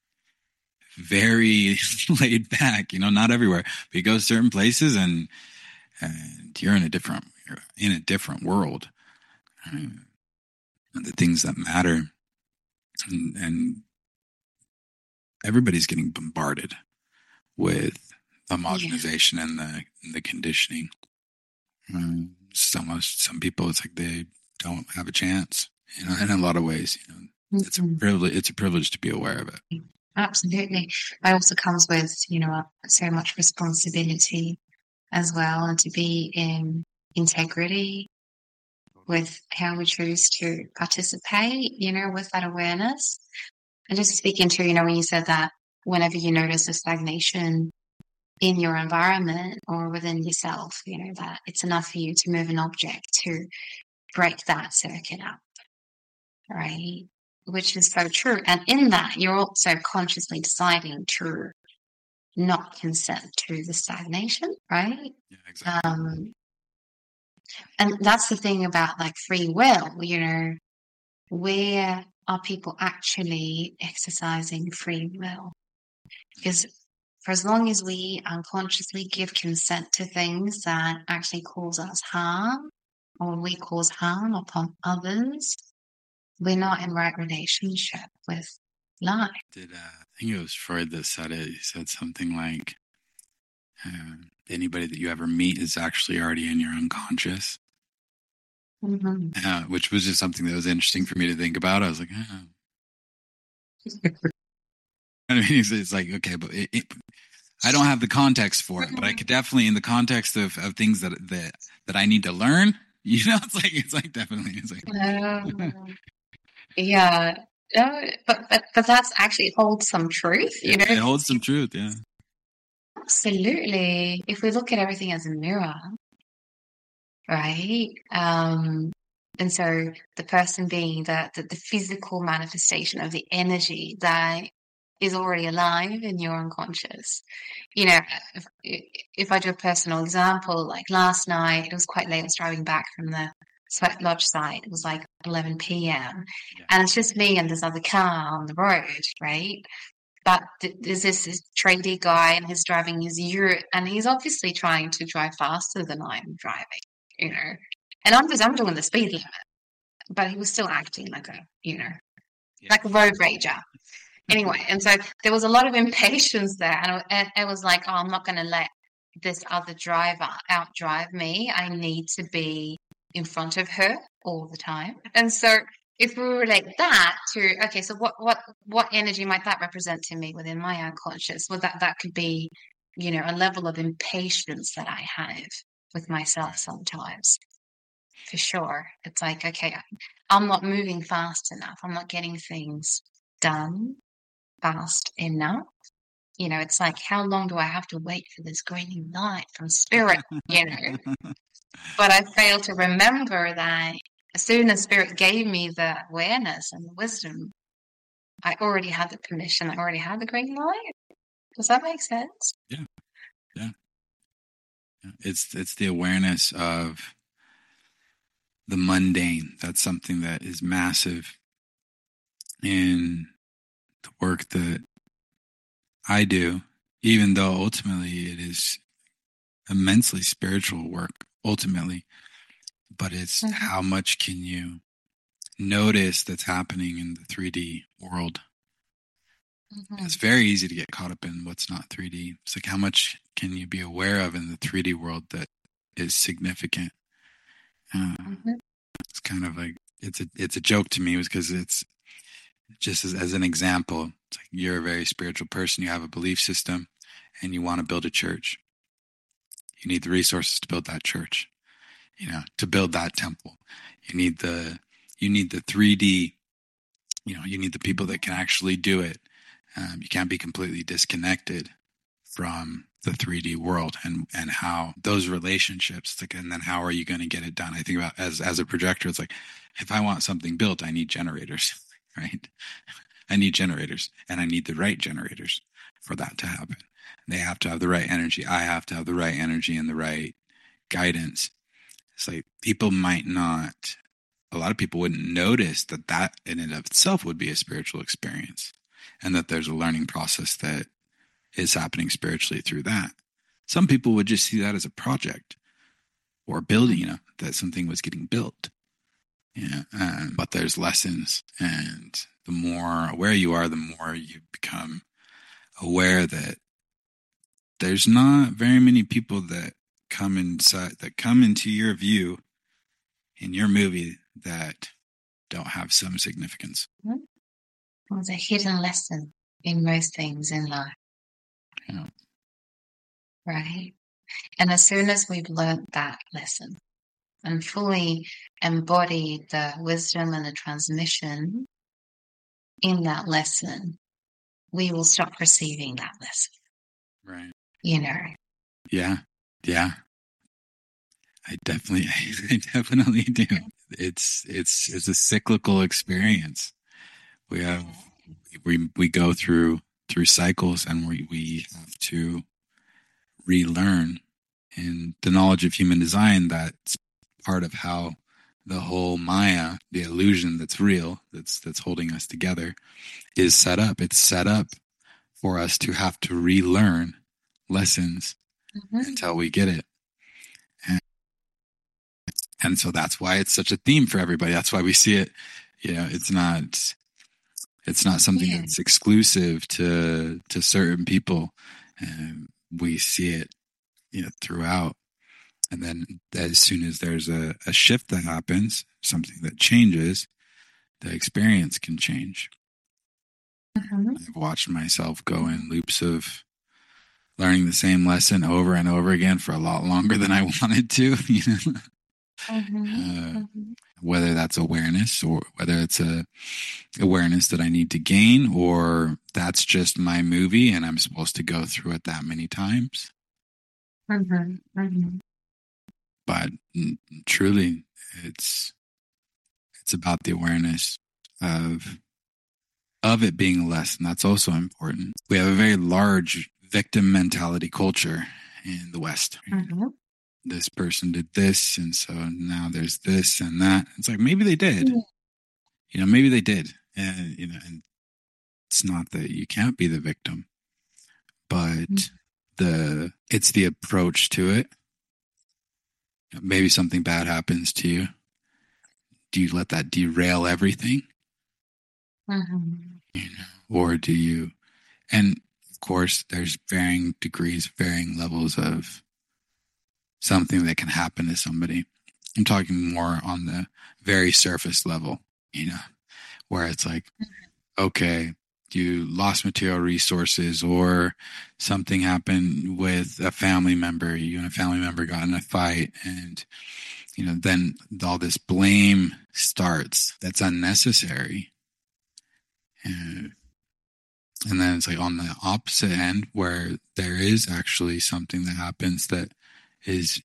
very laid back, you know, not everywhere, but you go certain places and, and you're in a different, you're in a different world. And the things that matter and, and everybody's getting bombarded with the modernization yeah. and the, and the conditioning. Um, some, some people, it's like they don't have a chance, you know, in a lot of ways, you know, mm-hmm. it's a privilege, it's a privilege to be aware of it. Absolutely. It also comes with, you know, so much responsibility as well, and to be in integrity with how we choose to participate, you know, with that awareness. And just speaking to, you know, when you said that whenever you notice a stagnation in your environment or within yourself, you know, that it's enough for you to move an object to break that circuit up, right? Which is so true. And in that, you're also consciously deciding to not consent to the stagnation, right? Yeah, exactly. Um, and that's the thing about like free will, you know, where are people actually exercising free will? Because for as long as we unconsciously give consent to things that actually cause us harm, or we cause harm upon others, we're not in right relationship with life. Did uh, I think it was Freud that said it? He said something like, uh, anybody that you ever meet is actually already in your unconscious. Mm-hmm. Uh, which was just something that was interesting for me to think about. I was like, oh. I mean, it's, it's like, okay, but it, it, I don't have the context for it, but I could definitely, in the context of, of things that, that, that I need to learn, you know, it's like, it's like definitely, it's like, um, yeah, no, but, but, but that's actually holds some truth, you it, know, it holds some truth. Yeah. Absolutely. If we look at everything as a mirror, right? Um, and so the person being the, the, the physical manifestation of the energy that is already alive in your unconscious. You know, if, if I do a personal example, like last night, it was quite late. I was driving back from the Sweat Lodge site. It was like eleven p.m. Yeah. And it's just me and this other car on the road, right? But th- there's this, this tradie guy and he's driving his Ute and he's obviously trying to drive faster than I'm driving, you know. And I'm just, I'm doing the speed limit, but he was still acting like a, you know, yeah. like a road rager. Anyway, and so there was a lot of impatience there. And it, it was like, oh, I'm not going to let this other driver outdrive me. I need to be in front of her all the time. And so if we relate that to, okay, so what, what, what energy might that represent to me within my unconscious? Well, that, that could be, you know, a level of impatience that I have with myself sometimes. For sure. It's like, okay, I'm not moving fast enough. I'm not getting things done fast enough. You know, it's like, how long do I have to wait for this green light from spirit, you know? But I fail to remember that as soon as spirit gave me the awareness and the wisdom, I already had the permission. I already had the green light. Does that make sense? Yeah. Yeah. yeah. It's, it's the awareness of the mundane. That's something that is massive in the work that I do, even though ultimately it is immensely spiritual work, ultimately. But it's mm-hmm. how much can you notice that's happening in the three D world? Mm-hmm. It's very easy to get caught up in what's not three D. It's like, how much can you be aware of in the three D world that is significant? Uh, mm-hmm. It's kind of like, it's a, it's a joke to me because it's just as, as an example, it's like you're a very spiritual person, you have a belief system, and you want to build a church. You need the resources to build that church, you know, to build that temple. You need the, you need the three D, you know, you need the people that can actually do it. Um, you can't be completely disconnected from the three D world and, and how those relationships, like, and then how are you going to get it done? I think about as, as a projector, it's like, if I want something built, I need generators, right? I need generators and I need the right generators for that to happen. They have to have the right energy. I have to have the right energy and the right guidance. It's like people might not, a lot of people wouldn't notice that that in and of itself would be a spiritual experience, and that there's a learning process that is happening spiritually through that. Some people would just see that as a project or building, you know, that something was getting built. Yeah, um, but there's lessons, and the more aware you are, the more you become aware that there's not very many people that come inside, that come into your view in your movie that don't have some significance. There's a hidden lesson in most things in life. Yeah. Right? And as soon as we've learnt that lesson and fully embodied the wisdom and the transmission in that lesson, we will stop receiving that lesson. Right. You know? Yeah. Yeah. I definitely, I definitely do. It's, it's, it's a cyclical experience. We have, we, we go through, through cycles, and we, we have to relearn. And the knowledge of human design, that's part of how the whole Maya, the illusion that's real, that's, that's holding us together, is set up. It's set up for us to have to relearn lessons mm-hmm. until we get it. And, and so that's why it's such a theme for everybody. That's why we see it. You know, it's not, it's not something yeah. that's exclusive to, to certain people. And we see it, you know, throughout. And then as soon as there's a, a shift that happens, something that changes, the experience can change. Mm-hmm. I've watched myself go in loops of learning the same lesson over and over again for a lot longer than I wanted to, you know. Mm-hmm. Uh, mm-hmm. Whether that's awareness, or whether it's a awareness that I need to gain, or that's just my movie and I'm supposed to go through it that many times. Mm-hmm. Mm-hmm. But truly, it's it's about the awareness of of it being a lesson. That's also important. We have a very large victim mentality culture in the West. Mm-hmm. This person did this, and so now there's this and that. It's like, maybe they did. Mm-hmm. You know, maybe they did. And, you know, and it's not that you can't be the victim, but mm-hmm. the it's the approach to it. Maybe something bad happens to you. Do you let that derail everything? Mm-hmm. You know, or do you, and of course there's varying degrees, varying levels of something that can happen to somebody. I'm talking more on the very surface level, you know, where it's like, okay, you lost material resources, or something happened with a family member, you and a family member got in a fight, and, you know, then all this blame starts that's unnecessary. And, and then it's like on the opposite end, where there is actually something that happens that is,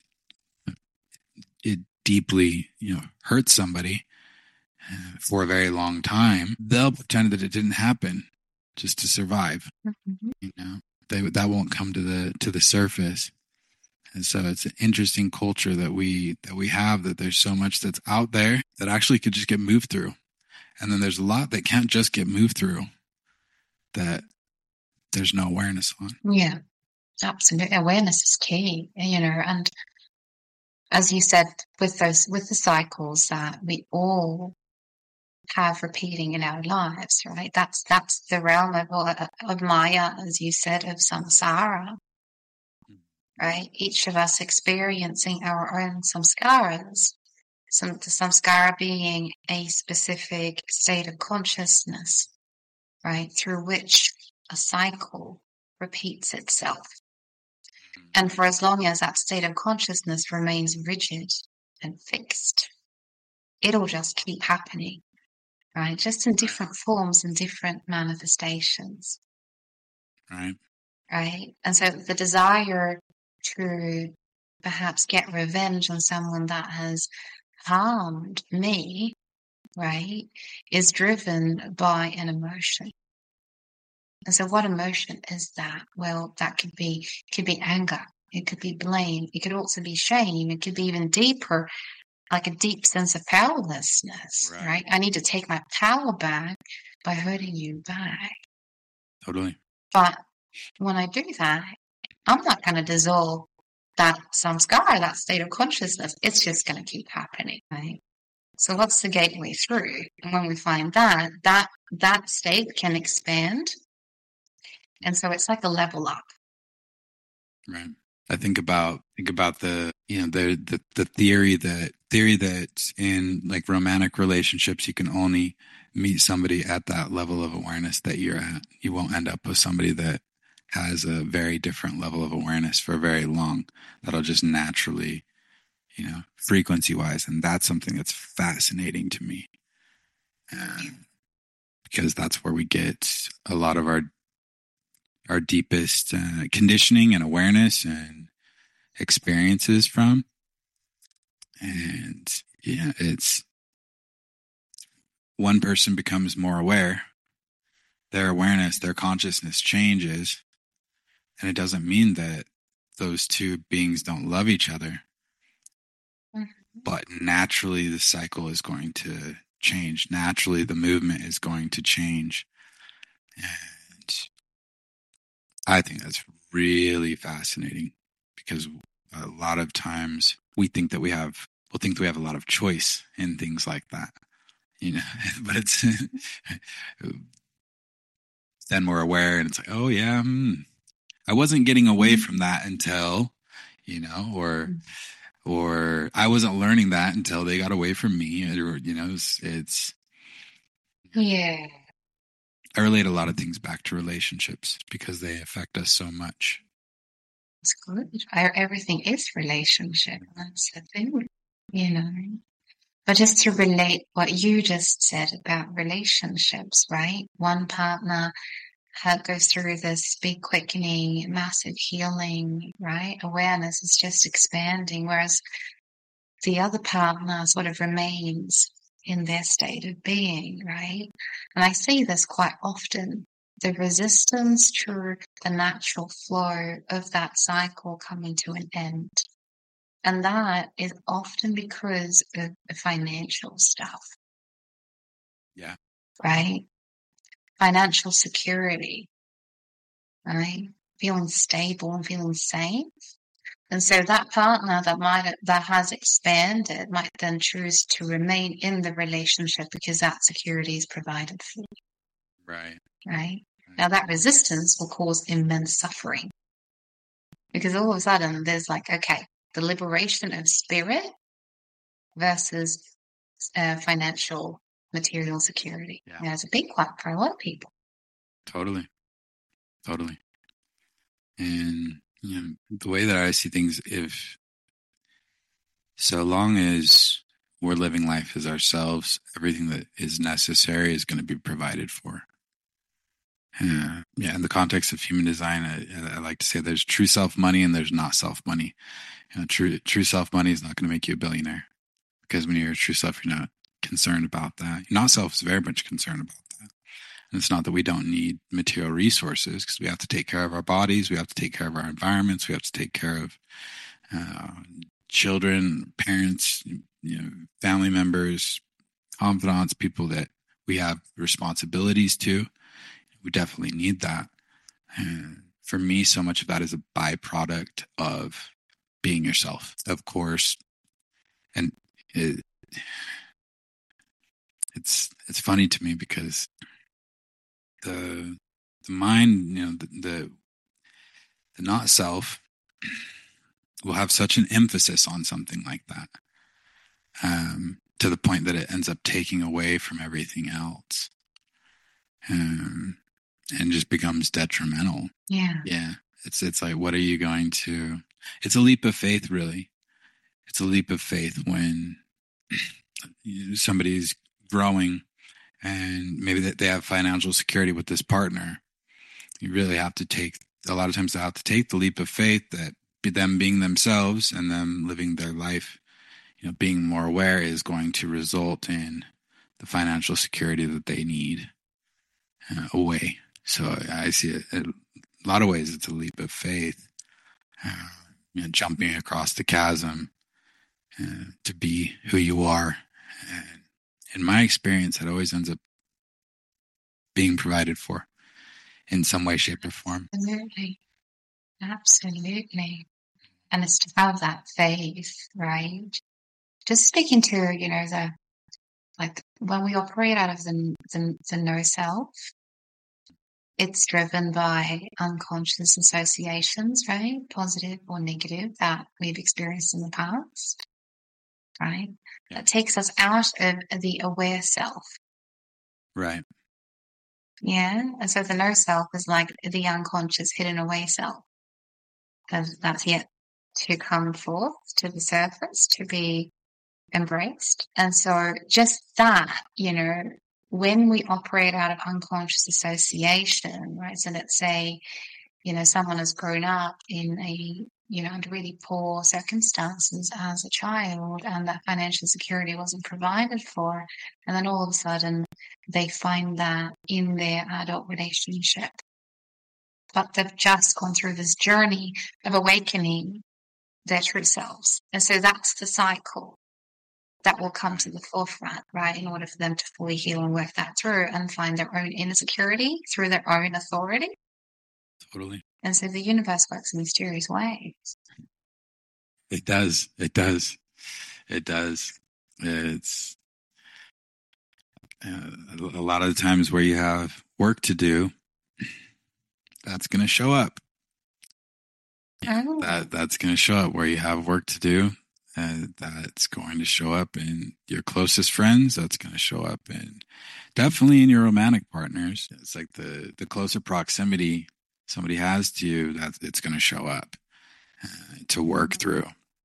it deeply, you know, hurts somebody for a very long time. They'll pretend that it didn't happen just to survive. Mm-hmm. You know, they, that won't come to the to the surface. And so it's an interesting culture that we that we have, that there's so much that's out there that actually could just get moved through. And then there's a lot that can't just get moved through, that there's no awareness on. Yeah, absolutely. Awareness is key, you know, and as you said, with those, with the cycles that we all have repeating in our lives, right? That's, that's the realm of, of Maya, as you said, of samsara, right? Each of us experiencing our own samskaras. Some, the samskara being a specific state of consciousness, right, through which a cycle repeats itself. And for as long as that state of consciousness remains rigid and fixed, it'll just keep happening, right? Just in different forms and different manifestations. Right. Right. And so the desire to perhaps get revenge on someone that has harmed me, right, is driven by an emotion. And so what emotion is that? Well, that could be could be anger. It could be blame. It could also be shame. It could be even deeper, like a deep sense of powerlessness, Right. right? I need to take my power back by hurting you back. Totally. But when I do that, I'm not going to dissolve that samskara, that state of consciousness. It's just going to keep happening, right? So what's the gateway through? And when we find that, that that state can expand. And so it's like a level up. Right. I think about think about the you know the the the theory that theory that in like romantic relationships you can only meet somebody at that level of awareness that you're at. You won't end up with somebody that has a very different level of awareness for very long. That'll just naturally, you know, frequency wise, and that's something that's fascinating to me, um, because that's where we get a lot of our our deepest uh, conditioning and awareness and experiences from. And yeah, it's one person becomes more aware, their awareness, their consciousness changes. And it doesn't mean that those two beings don't love each other, Mm-hmm. but naturally the cycle is going to change. Naturally, the movement is going to change. And I think that's really fascinating because a lot of times we think that we have, we'll think that we have a lot of choice in things like that, you know, but it's then we're aware and it's like, oh yeah, hmm, I wasn't getting away from that until, you know, or, or I wasn't learning that until they got away from me, or, you know, it's, it's Yeah. I relate a lot of things back to relationships because they affect us so much. It's good. I- Everything is relationship. That's the thing, you know. But just to relate what you just said about relationships, right? One partner ha- goes through this big quickening, massive healing, right? Awareness is just expanding, whereas the other partner sort of remains in their state of being, right? And I see this quite often. The resistance to the natural flow of that cycle coming to an end. And that is often because of the financial stuff. Yeah. Right? Financial security, right? Feeling stable and feeling safe. And so that partner that might that has expanded might then choose to remain in the relationship because that security is provided for. Right. Right? Now that resistance will cause immense suffering. Because all of a sudden there's like, okay, the liberation of spirit versus uh, financial material security. Yeah. You know, it's a big one for a lot of people. Totally. Totally. And, you know, the way that I see things, if so long as we're living life as ourselves, everything that is necessary is going to be provided for. Uh, yeah, in the context of human design, I, I like to say there's true self money and there's not self money. You know, true true self money is not going to make you a billionaire because when you're a true self, you're not concerned about that. Your not self is very much concerned about that. And it's not that we don't need material resources because we have to take care of our bodies, we have to take care of our environments, we have to take care of uh, children, parents, you know, family members, confidants, people that we have responsibilities to. We definitely need that. And for me, so much of that is a byproduct of being yourself, of course. And it, it's it's funny to me because the the mind, you know, the the, the not self will have such an emphasis on something like that, um, to the point that it ends up taking away from everything else, um, and just becomes detrimental. Yeah. Yeah. It's, it's like, what are you going to, it's a leap of faith, really. It's a leap of faith when somebody's growing and maybe that they have financial security with this partner. You really have to take, a lot of times they have to take the leap of faith that them being themselves and them living their life, you know, being more aware is going to result in the financial security that they need uh, away. So I see it in a lot of ways. It's a leap of faith, uh, you know, jumping across the chasm uh, to be who you are. And in my experience, it always ends up being provided for in some way, shape, or form. Absolutely. Absolutely. And it's to have that faith, right? Just speaking to, you know, the, like when we operate out of the, the, the no self, it's driven by unconscious associations, right? Positive or negative that we've experienced in the past, right? Yeah. That takes us out of the aware self. Right. Yeah. And so the no self is like the unconscious hidden away self. That's, that's yet to come forth to the surface, to be embraced. And so just that, you know, when we operate out of unconscious association, right? So let's say, you know, someone has grown up in a, you know, under really poor circumstances as a child, and that financial security wasn't provided for. And then all of a sudden they find that in their adult relationship. But they've just gone through this journey of awakening their true selves. And so that's the cycle that will come to the forefront, right, in order for them to fully heal and work that through and find their own inner security through their own authority. Totally. And so the universe works in mysterious ways. It does. It does. It does. It's uh, a lot of the times where you have work to do, that's going to show up. Oh. That that's going to show up where you have work to do. And that's going to show up in your closest friends. That's going to show up in definitely in your romantic partners. It's like the, the closer proximity somebody has to you, that it's going to show up uh, to work through.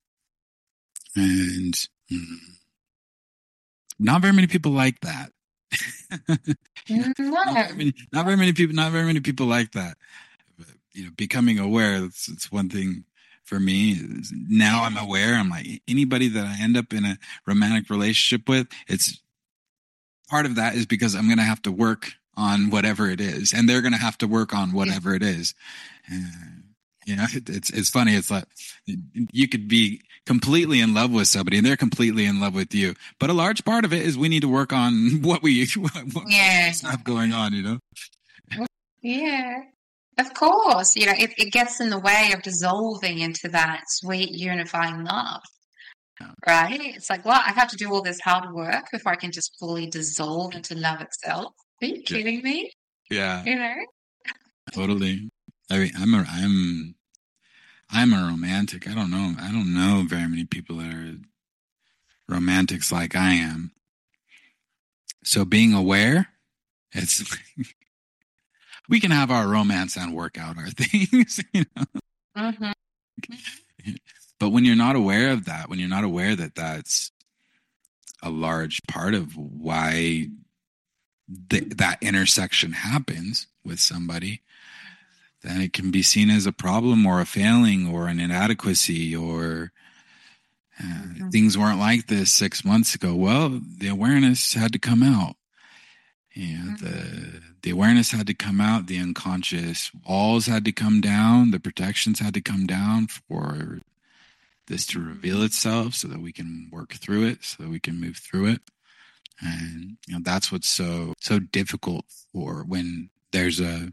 And mm, not very many people like that. No. not, very many, not very many people. Not very many people like that. But, you know, becoming aware. It's, it's one thing. For me, now I'm aware. I'm like, anybody that I end up in a romantic relationship with, it's part of that is because I'm going to have to work on whatever it is, and they're going to have to work on whatever it is. And, you know, it, it's it's funny. It's like you could be completely in love with somebody, and they're completely in love with you. But a large part of it is we need to work on what we what, what yeah. have going on. You know. Yeah. Of course, you know, it, it gets in the way of dissolving into that sweet unifying love, right? It's like, well, I have to do all this hard work before I can just fully dissolve into love itself. Are you kidding me? Yeah. You know? Totally. I mean, I'm a, I'm, I'm a romantic. I don't know. I don't know very many people that are romantics like I am. So being aware, it's we can have our romance and work out our things, you know. Mm-hmm. But when you're not aware of that, when you're not aware that that's a large part of why th- that intersection happens with somebody, then it can be seen as a problem or a failing or an inadequacy or uh, mm-hmm. things weren't like this six months ago. Well, the awareness had to come out. You know, the the awareness had to come out, the unconscious walls had to come down, the protections had to come down for this to reveal itself so that we can work through it, so that we can move through it. And you know, that's what's so so difficult for when there's a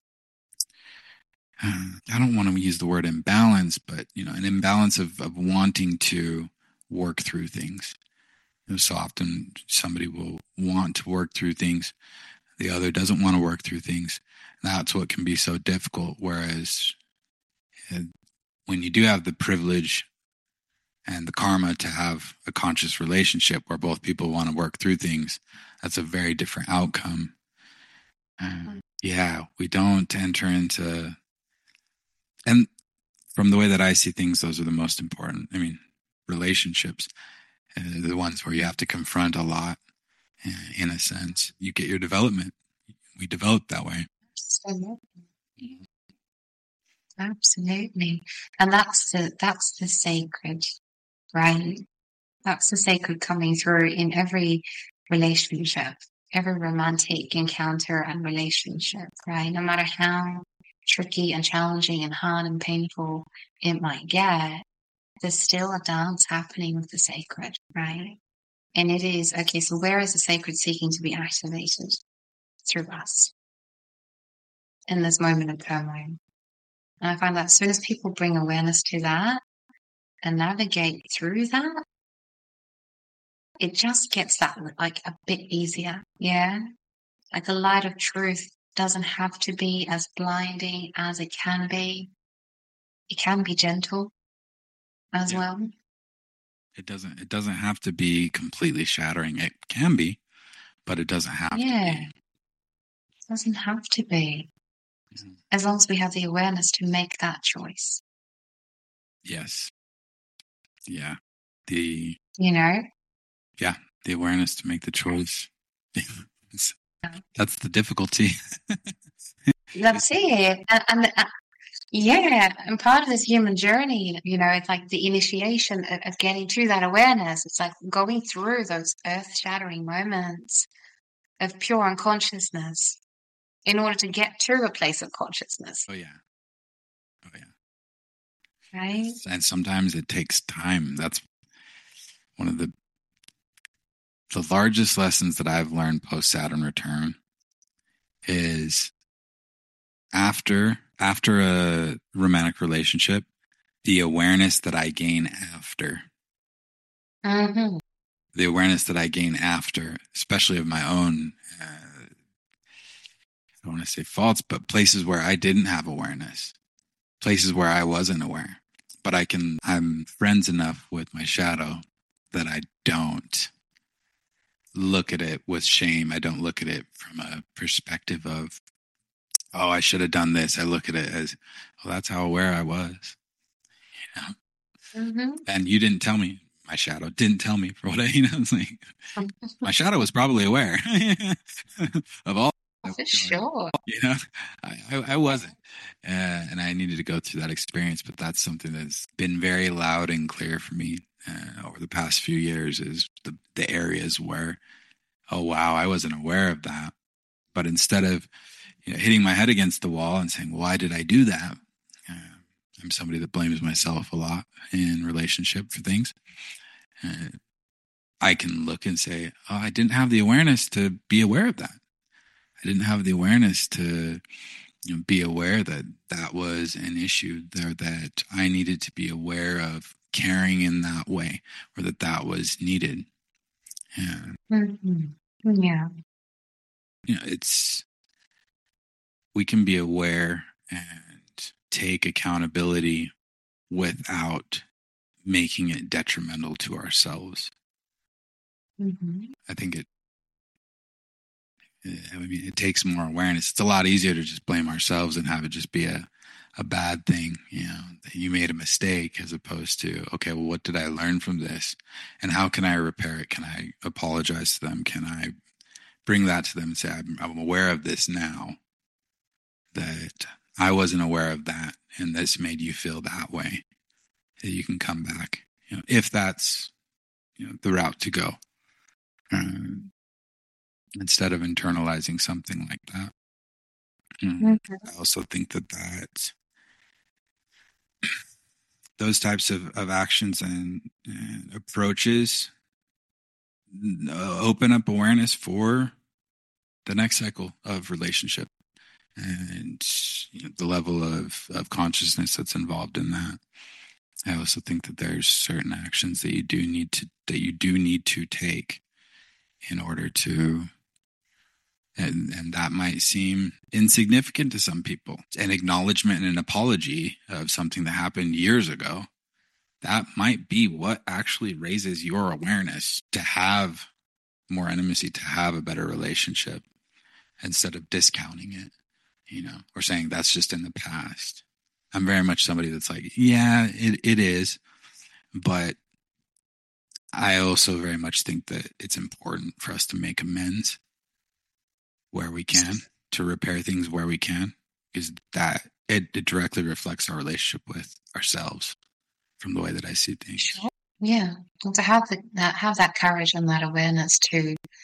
uh, I don't want to use the word imbalance, but you know, an imbalance of, of wanting to work through things. So often somebody will want to work through things. The other doesn't want to work through things. That's what can be so difficult. Whereas when you do have the privilege and the karma to have a conscious relationship where both people want to work through things, that's a very different outcome. Uh, yeah, we don't enter into, and from the way that I see things, those are the most important. I mean, relationships. Uh, the ones where you have to confront a lot, uh, in a sense. You get your development. We develop that way. Absolutely. Absolutely. And that's the, that's the sacred, right? That's the sacred coming through in every relationship. every romantic encounter and relationship, right? No matter how tricky and challenging and hard and painful it might get, there's still a dance happening with the sacred, right? And it is, okay, so where is the sacred seeking to be activated? Through us in this moment of turmoil. And I find that as soon as people bring awareness to that and navigate through that, it just gets that like a bit easier. Yeah. Like the light of truth doesn't have to be as blinding as it can be. It can be gentle as Yeah. well. It doesn't it doesn't have to be completely shattering. It can be, but it doesn't have Yeah. to be. It doesn't have to be. Mhm. As long as we have the awareness to make that choice. Yes. Yeah. The You know? yeah, the awareness to make the choice. It's- Yeah. that's the difficulty. That's it. And, and uh, yeah, and part of this human journey, you know, it's like the initiation of, of getting to that awareness. It's like going through those earth-shattering moments of pure unconsciousness in order to get to a place of consciousness, Oh yeah. Oh yeah. right? And sometimes it takes time. That's one of the the largest lessons that I've learned post Saturn return is after after a romantic relationship, the awareness that I gain after. Mm-hmm. The awareness that I gain after, especially of my own, uh, I don't want to say faults, but places where I didn't have awareness, places where I wasn't aware. But I can, I'm friends enough with my shadow that I don't look at it with shame. I don't look at it from a perspective of, oh, I should have done this. I look at it as, well, that's how aware I was. You know? Mm-hmm. And you didn't tell me. My shadow didn't tell me for what I, you know, it's like, my shadow was probably aware of all. For sure. You know, I, I, I wasn't. Uh, and I needed to go through that experience. But that's something that's been very loud and clear for me uh, over the past few years is the, the areas where, oh, wow, I wasn't aware of that. But instead of you know, hitting my head against the wall and saying, why did I do that? Uh, I'm somebody that blames myself a lot in relationship for things. Uh, I can look and say, oh, I didn't have the awareness to be aware of that. I didn't have the awareness to you know, be aware that that was an issue there that I needed to be aware of caring in that way or that that was needed. And, Mm-hmm. Yeah. you know, it's, we can be aware and take accountability without making it detrimental to ourselves. Mm-hmm. I think it, I mean, it takes more awareness. It's a lot easier to just blame ourselves and have it just be a, a bad thing, you know, that you made a mistake as opposed to, okay, well, what did I learn from this? And how can I repair it? Can I apologize to them? Can I bring that to them and say, I'm, I'm aware of this now, that I wasn't aware of that. And this made you feel that way, that you can come back, you know, if that's, you know, the route to go. Um, instead of internalizing something like that. Mm-hmm. I also think that that those types of, of actions and, and approaches uh, open up awareness for the next cycle of relationship and you know, the level of, of consciousness that's involved in that. I also think that there's certain actions that you do need to that you do need to take in order to And, and that might seem insignificant to some people. An acknowledgement and an apology of something that happened years ago, that might be what actually raises your awareness to have more intimacy, to have a better relationship, instead of discounting it, you know, or saying that's just in the past. I'm very much somebody that's like, yeah, it, it is. But I also very much think that it's important for us to make amends where we can, to repair things where we can, because that it, it directly reflects our relationship with ourselves from the way that I see things. Sure. Yeah, and to have the, that have that courage and that awareness to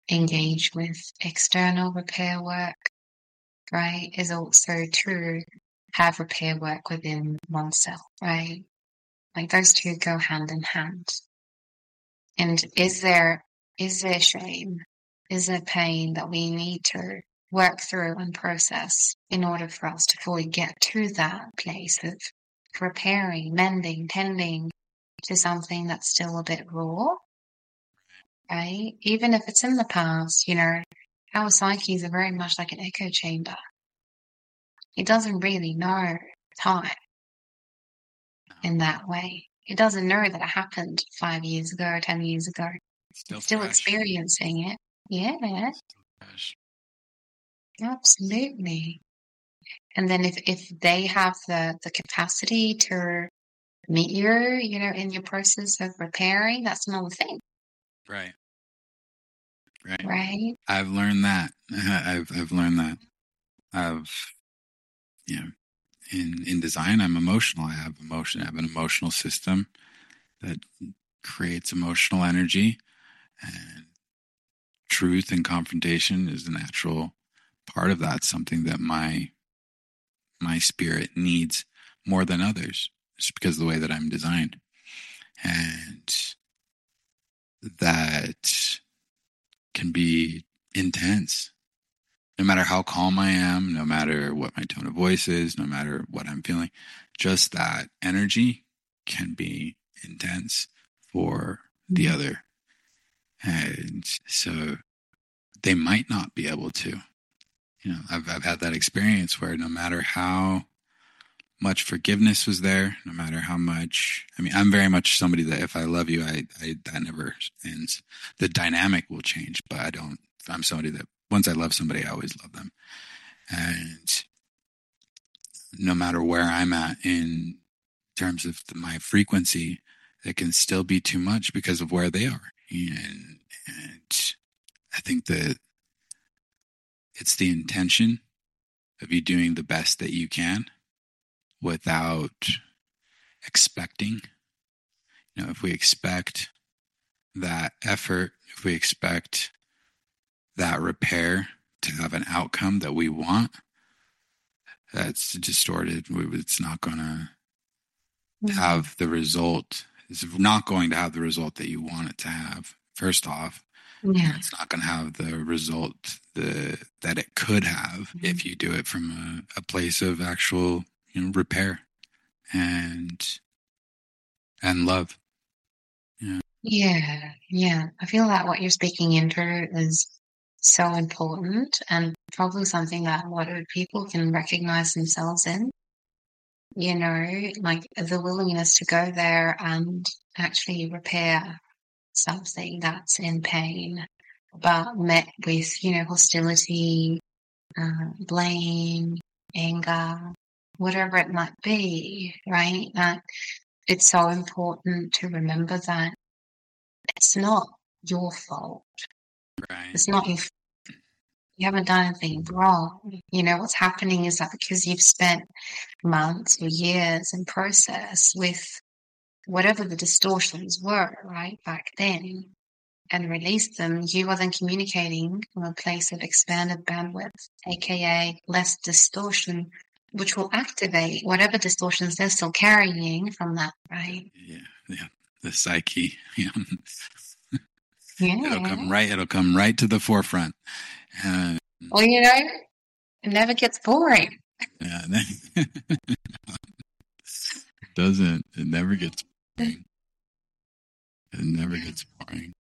engage with external repair work, right, is also to have repair work within oneself, right? Like those two go hand in hand. And is there is there shame? Is there pain that we need to work through and process in order for us to fully get to that place of repairing, mending, tending to something that's still a bit raw, right? Even if it's in the past, you know, our psyches are very much like an echo chamber. It doesn't really know time in that way. It doesn't know that it happened five years ago or ten years ago. It's still, It's still fresh. experiencing it. Yeah, Still fresh. absolutely. And then if, if they have the, the capacity to meet you, you know, in your process of repairing, that's another thing, Right. Right. right? I've learned that. I've I've learned that. I've you know, in in design, I'm emotional. I have emotion. I have an emotional system that creates emotional energy, and truth and confrontation is a natural part of that. Something that my my spirit needs more than others, just because of the way that I'm designed, and that can be intense. No matter how calm I am, no matter what my tone of voice is, no matter what I'm feeling, just that energy can be intense for the Mhm. other. And so they might not be able to. You know, I've, I've had that experience where no matter how much forgiveness was there, no matter how much, I mean, I'm very much somebody that if I love you, I, I that never ends. The dynamic will change, but I don't, I'm somebody that once I love somebody, I always love them. And no matter where I'm at in terms of the, my frequency, it can still be too much because of where they are. And, and I think that it's the intention of you doing the best that you can without expecting. You know, if we expect that effort, if we expect that repair to have an outcome that we want, that's distorted. It's not going to have the result. It's not going to have the result that you want it to have. First off, Yeah. it's not going to have the result the that it could have Mhm. if you do it from a, a place of actual, you know, repair and and love. Yeah. Yeah, yeah. I feel that what you're speaking into is so important and probably something that a lot of people can recognize themselves in. You know, like the willingness to go there and actually repair something that's in pain, but met with, you know, hostility, uh, blame, anger, whatever it might be, right? That it's so important to remember that it's not your fault. Right. It's not your you haven't done anything wrong. You know, what's happening is that because you've spent months or years in process with whatever the distortions were, right, back then, and released them, you are then communicating from a place of expanded bandwidth, aka less distortion, which will activate whatever distortions they're still carrying from that, right? Yeah. Yeah. The psyche. Yeah. Yeah. It'll come right. It'll come right to the forefront. Uh, Well, you know, it never gets boring. yeah. It doesn't. It never gets boring. It never gets boring.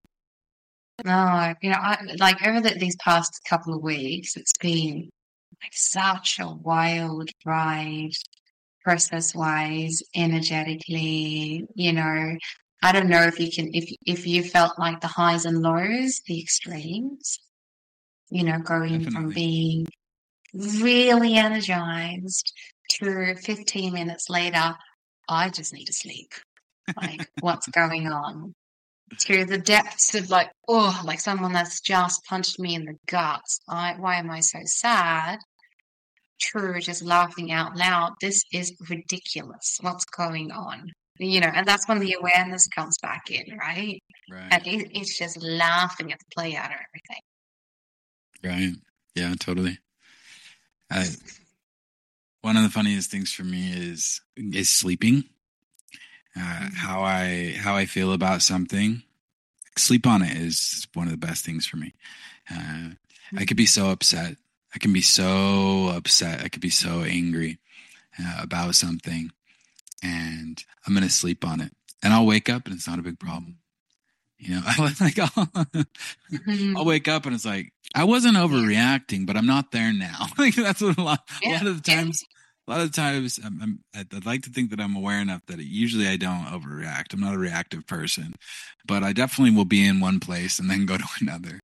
No, you know, I, like over the, these past couple of weeks, it's been like such a wild ride, process-wise, energetically. You know, I don't know if you can, if if you felt like the highs and lows, the extremes. You know, going from Definitely. being really energized to fifteen minutes later, I just need to sleep. Like, what's going on? To the depths of like, oh, like someone that's just punched me in the guts. I, why am I so sad? True, just laughing out loud. This is ridiculous. What's going on? You know, and that's when the awareness comes back in, right? Right. And it, it's just laughing at the play out of everything. Right. Yeah, totally. I, one of the funniest things for me is is sleeping. Uh, Mm-hmm. how I how I feel about something. Sleep on it is one of the best things for me. Uh, I could be so upset. I can be so upset. I could be so angry uh, about something, and I'm gonna sleep on it, and I'll wake up, and it's not a big problem. You know, I was like, I'll, Mm-hmm. I'll wake up, and it's like I wasn't overreacting, but I'm not there now. Like that's what a lot, a Yeah. lot of the Yeah. times. A lot of the times, I'm, I'm, I'd I'd like to think that I'm aware enough that it, usually I don't overreact. I'm not a reactive person, but I definitely will be in one place and then go to another.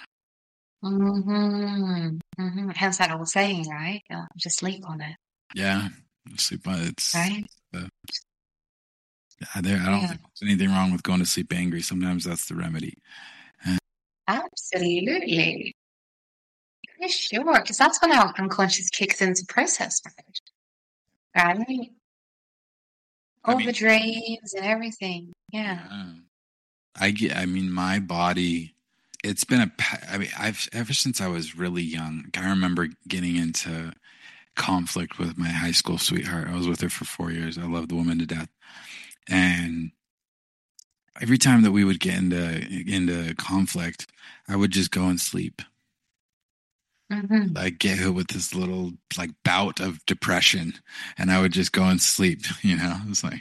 Mm-hmm. Mm-hmm. Hence that old saying, right? Uh, just sleep on it, Yeah, sleep on it's. right? Uh, I, there, I don't Yeah. think there's anything wrong with going to sleep angry. Sometimes that's the remedy. Absolutely. For sure. Because that's when our unconscious kicks into process mode, right? I All mean, the dreams and everything. Yeah. yeah. I get. I mean, my body. It's been a. pa- I mean, I've ever since I was really young. I remember getting into conflict with my high school sweetheart. I was with her for four years. I love the woman to death, and every time that we would get into into conflict, I would just go and sleep. Mm-hmm. Like get hit with this little like bout of depression, and I would just go and sleep. You know, it's like,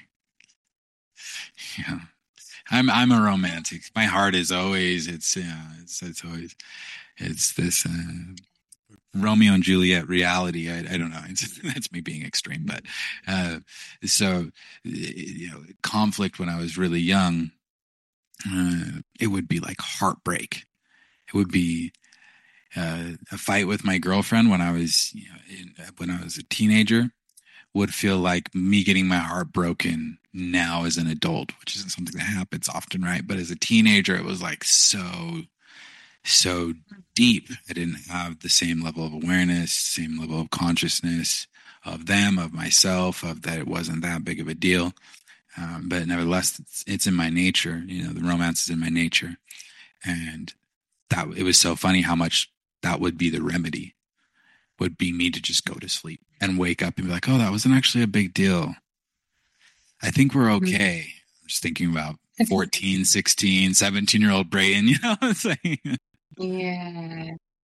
yeah. I'm I'm a romantic. My heart is always it's yeah it's it's always it's this uh, Romeo and Juliet reality. I I don't know. It's, that's me being extreme, but uh, so you know, conflict when I was really young, uh, it would be like heartbreak. It would be uh, a fight with my girlfriend when I was you know, in, when I was a teenager. Would feel like me getting my heart broken now as an adult, which isn't something that happens often, right? But as a teenager, it was like so, so deep. I didn't have the same level of awareness, same level of consciousness of them, of myself, of that it wasn't that big of a deal. Um, but nevertheless, it's, it's in my nature. You know, the romance is in my nature. And that it was so funny how much that would be the remedy would be me to just go to sleep and wake up and be like, oh, that wasn't actually a big deal. I think we're okay. I'm just thinking about fourteen, sixteen, seventeen year old Brayden, you know, it's like, Yeah.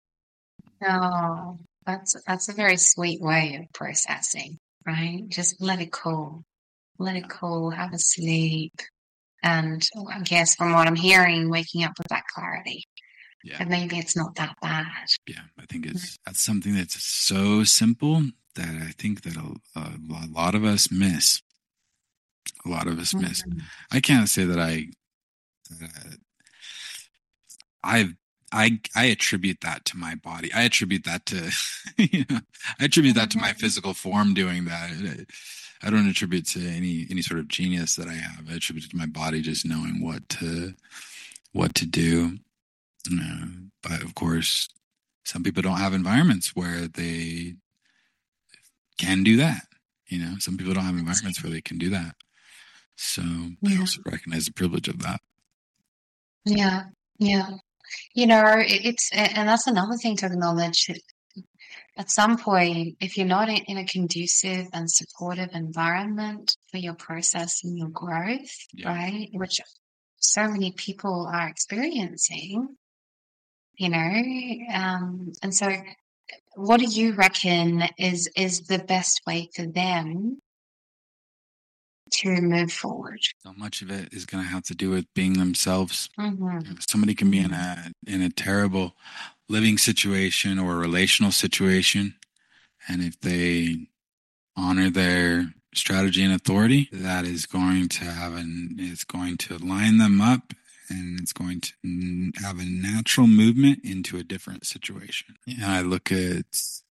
No, that's that's a very sweet way of processing, right? Just let it cool. Let it cool, have a sleep. And I guess from what I'm hearing, waking up with that clarity. yeah, And maybe it's not that bad. yeah. I think it's that's something that's so simple that I think that a, a, a lot of us miss. A lot of us miss. Mhm. I can't say that I, uh, I've I I attribute that to my body. I attribute that to, you know, I attribute that to my physical form doing that. I don't attribute to any any sort of genius that I have. I attribute it to my body just knowing what to what to do. Uh, but of course, some people don't have environments where they can do that. You know, some people don't have environments where they can do that. So I Yeah. also recognize the privilege of that. Yeah. Yeah. You know, it, it's, and that's another thing to acknowledge. At some point, if you're not in, in a conducive and supportive environment for your process and your growth, Yeah. right, which so many people are experiencing, you know, um, and so what do you reckon is is the best way for them to move forward? So much of it is going to have to do with being themselves. Mm-hmm. You know, somebody can be in a in a terrible living situation or a relational situation, and if they honor their strategy and authority, that is going to have an it's going to line them up, and it's going to n- have a natural movement into a different situation. And I look at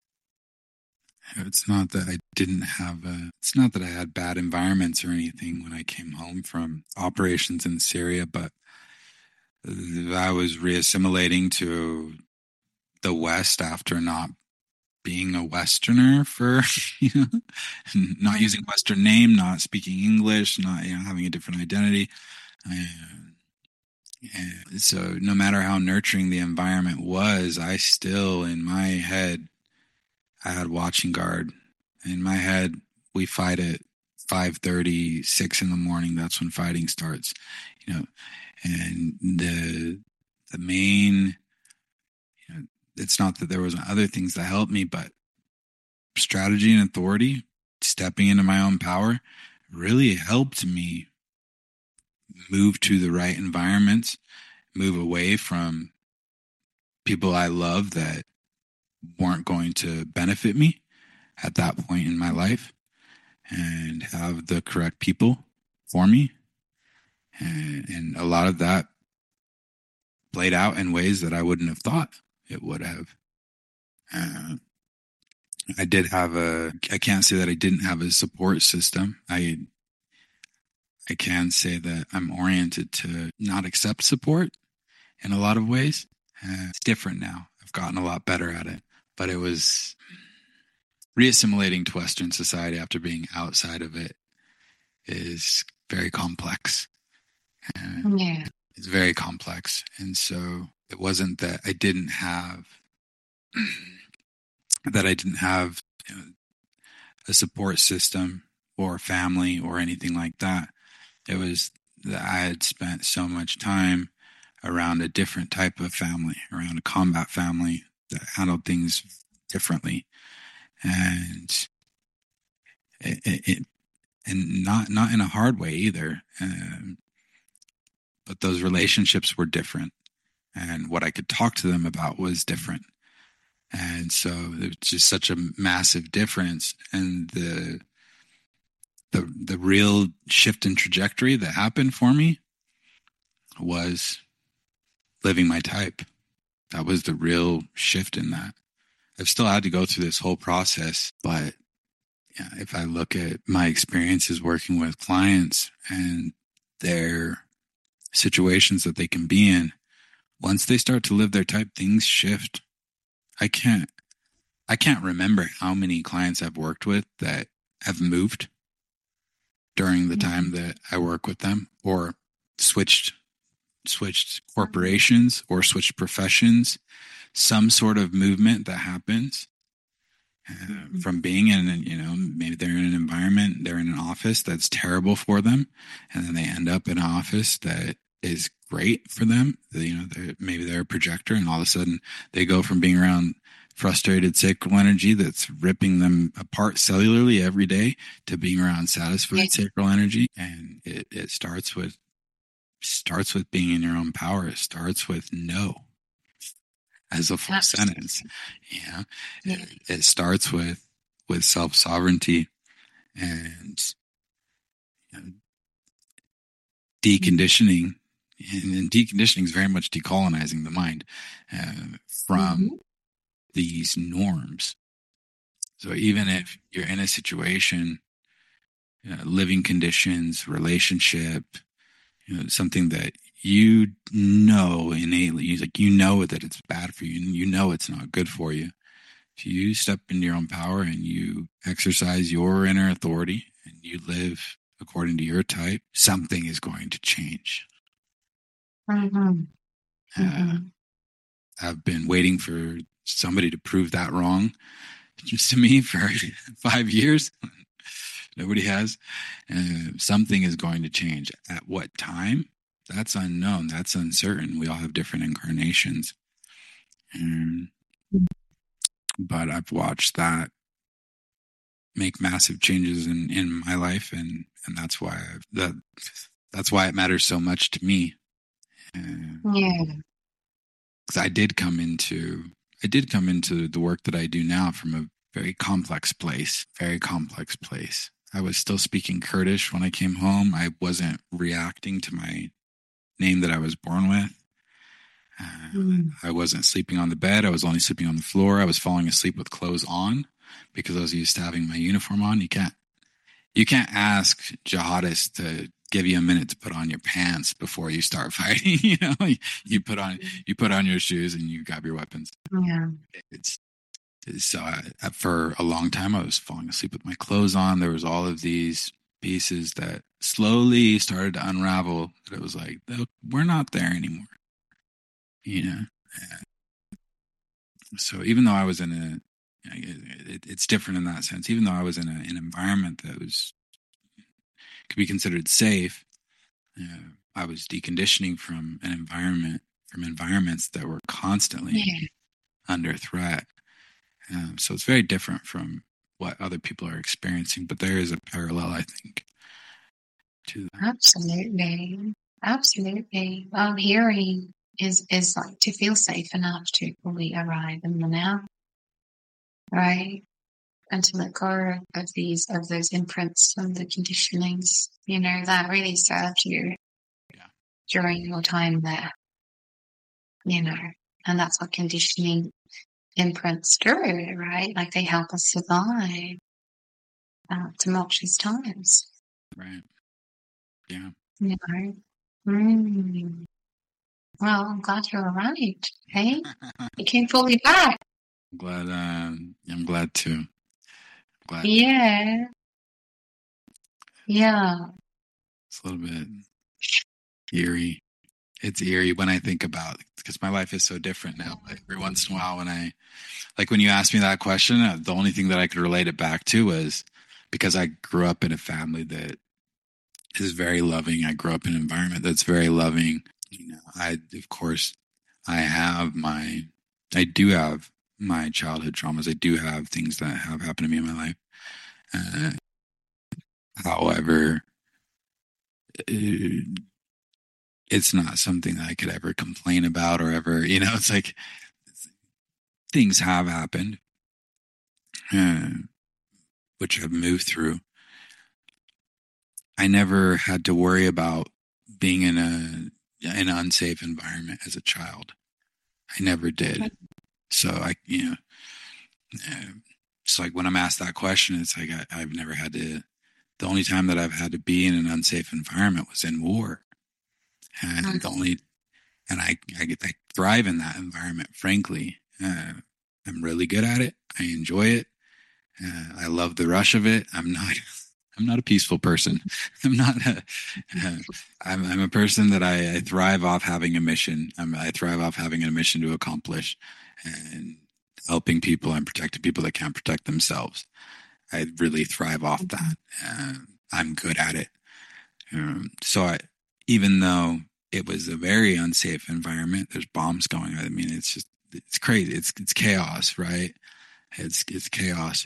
it's not that I didn't have a, it's not that I had bad environments or anything when I came home from operations in Syria, but I was reassimilating to the West after not being a Westerner for, you know, not using a Western name, not speaking English, not, you know, having a different identity. And And so no matter how nurturing the environment was, I still, in my head, I had watching guard. In my head, we fight at five thirty, six in the morning. That's when fighting starts, you know, and the, the main, you know, it's not that there wasn't other things that helped me, but strategy and authority, stepping into my own power really helped me move to the right environments, move away from people I love that weren't going to benefit me at that point in my life, and have the correct people for me. And, and a lot of that played out in ways that I wouldn't have thought it would have. Uh, I did have a, I can't say that I didn't have a support system. I, I can say that I'm oriented to not accept support in a lot of ways. Uh, it's different now. I've gotten a lot better at it, but it was reassimilating to Western society after being outside of it is very complex. Uh, Yeah. It's very complex. And so it wasn't that I didn't have, that I didn't have, you know, a support system or family or anything like that. It was that I had spent so much time around a different type of family, around a combat family that handled things differently. And it, it, it and not, not in a hard way either. Um, but those relationships were different, and what I could talk to them about was different. And so it was just such a massive difference. And the, the, the real shift in trajectory that happened for me was living my type. That was the real shift in that. I've still had to go through this whole process, but yeah, if I look at my experiences working with clients and their situations that they can be in, once they start to live their type, things shift. I can't, I can't remember how many clients I've worked with that have moved during the time that I work with them, or switched, switched corporations or switched professions. Some sort of movement that happens uh, from being in, you know, maybe they're in an environment, they're in an office that's terrible for them, and then they end up in an office that is great for them. You know, they're, maybe they're a projector, and all of a sudden they go from being around frustrated sacral energy that's ripping them apart cellularly every day to being around satisfied yeah. sacral energy. And it, it starts with starts with being in your own power. It starts with no as a full Absolutely. sentence. Yeah. yeah. It, it starts with with self-sovereignty and, you know, deconditioning. And, and deconditioning is very much decolonizing the mind uh, from mm-hmm. these norms. So even if you're in a situation, you know, living conditions, relationship, you know, something that you know innately, like you know that it's bad for you, and you know it's not good for you. If you step into your own power and you exercise your inner authority and you live according to your type, something is going to change. Mm-hmm. Mm-hmm. Uh, I've been waiting for somebody to prove that wrong just to me for five years. Nobody has. Uh, something is going to change. At what time? That's unknown. That's uncertain. We all have different incarnations. Um, but I've watched that make massive changes in, in my life, and, and that's why I've, that that's why it matters so much to me. Uh, yeah. Because I did come into I did come into the work that I do now from a very complex place, very complex place. I was still speaking Kurdish when I came home. I wasn't reacting to my name that I was born with. Uh, mm. I wasn't sleeping on the bed. I was only sleeping on the floor. I was falling asleep with clothes on because I was used to having my uniform on. You can't, you can't ask jihadists to give you a minute to put on your pants before you start fighting. You know, you put on, you put on your shoes and you grab your weapons. Yeah. It's, So I, for a long time, I was falling asleep with my clothes on. There was all of these pieces that slowly started to unravel that it was like, we're not there anymore. You know? So even though I was in a, it, it's different in that sense. Even though I was in a, an environment that was, could be considered safe, uh, I was deconditioning from an environment, from environments that were constantly yeah. under threat. Um, so it's very different from what other people are experiencing, but there is a parallel, I think, to that. Absolutely. Absolutely. Well, hearing is, is like to feel safe enough to fully arrive in the now, right? And to let go of these, of those imprints and the conditionings, you know, that really served you yeah. during your time there, you know, and that's what conditioning imprints do, right? Like they help us survive uh, tumultuous times. Right. Yeah. You know. Mm. Well, I'm glad you arrived. Hey, you came fully back. I'm glad. Um, I'm glad too. I'm glad. Yeah. Yeah. It's a little bit eerie. It's eerie when I think about, because my life is so different now. Every once in a while, when I, like when you asked me that question, uh, the only thing that I could relate it back to was because I grew up in a family that is very loving. I grew up in an environment that's very loving. You know, I, of course, I have my, I do have my childhood traumas. I do have things that have happened to me in my life. Uh, however, it, it's not something that I could ever complain about or ever, you know, it's like things have happened, uh, which I've moved through. I never had to worry about being in a an unsafe environment as a child. I never did. So I, you know, uh, it's like when I'm asked that question, it's like I, I've never had to. The only time that I've had to be in an unsafe environment was in war, and mm-hmm. the only, and I, I get I thrive in that environment. Frankly, uh, I'm really good at it. I enjoy it. Uh, I love the rush of it. I'm not. I'm not a peaceful person. I'm not. A, uh, I'm, I'm a person that I, I thrive off having a mission. I'm, I thrive off having a mission to accomplish, and helping people and protecting people that can't protect themselves. I really thrive off that. Uh, I'm good at it. Um, so I, even though it was a very unsafe environment, there's bombs going on. I mean, it's just it's crazy. It's it's chaos, right? It's it's chaos.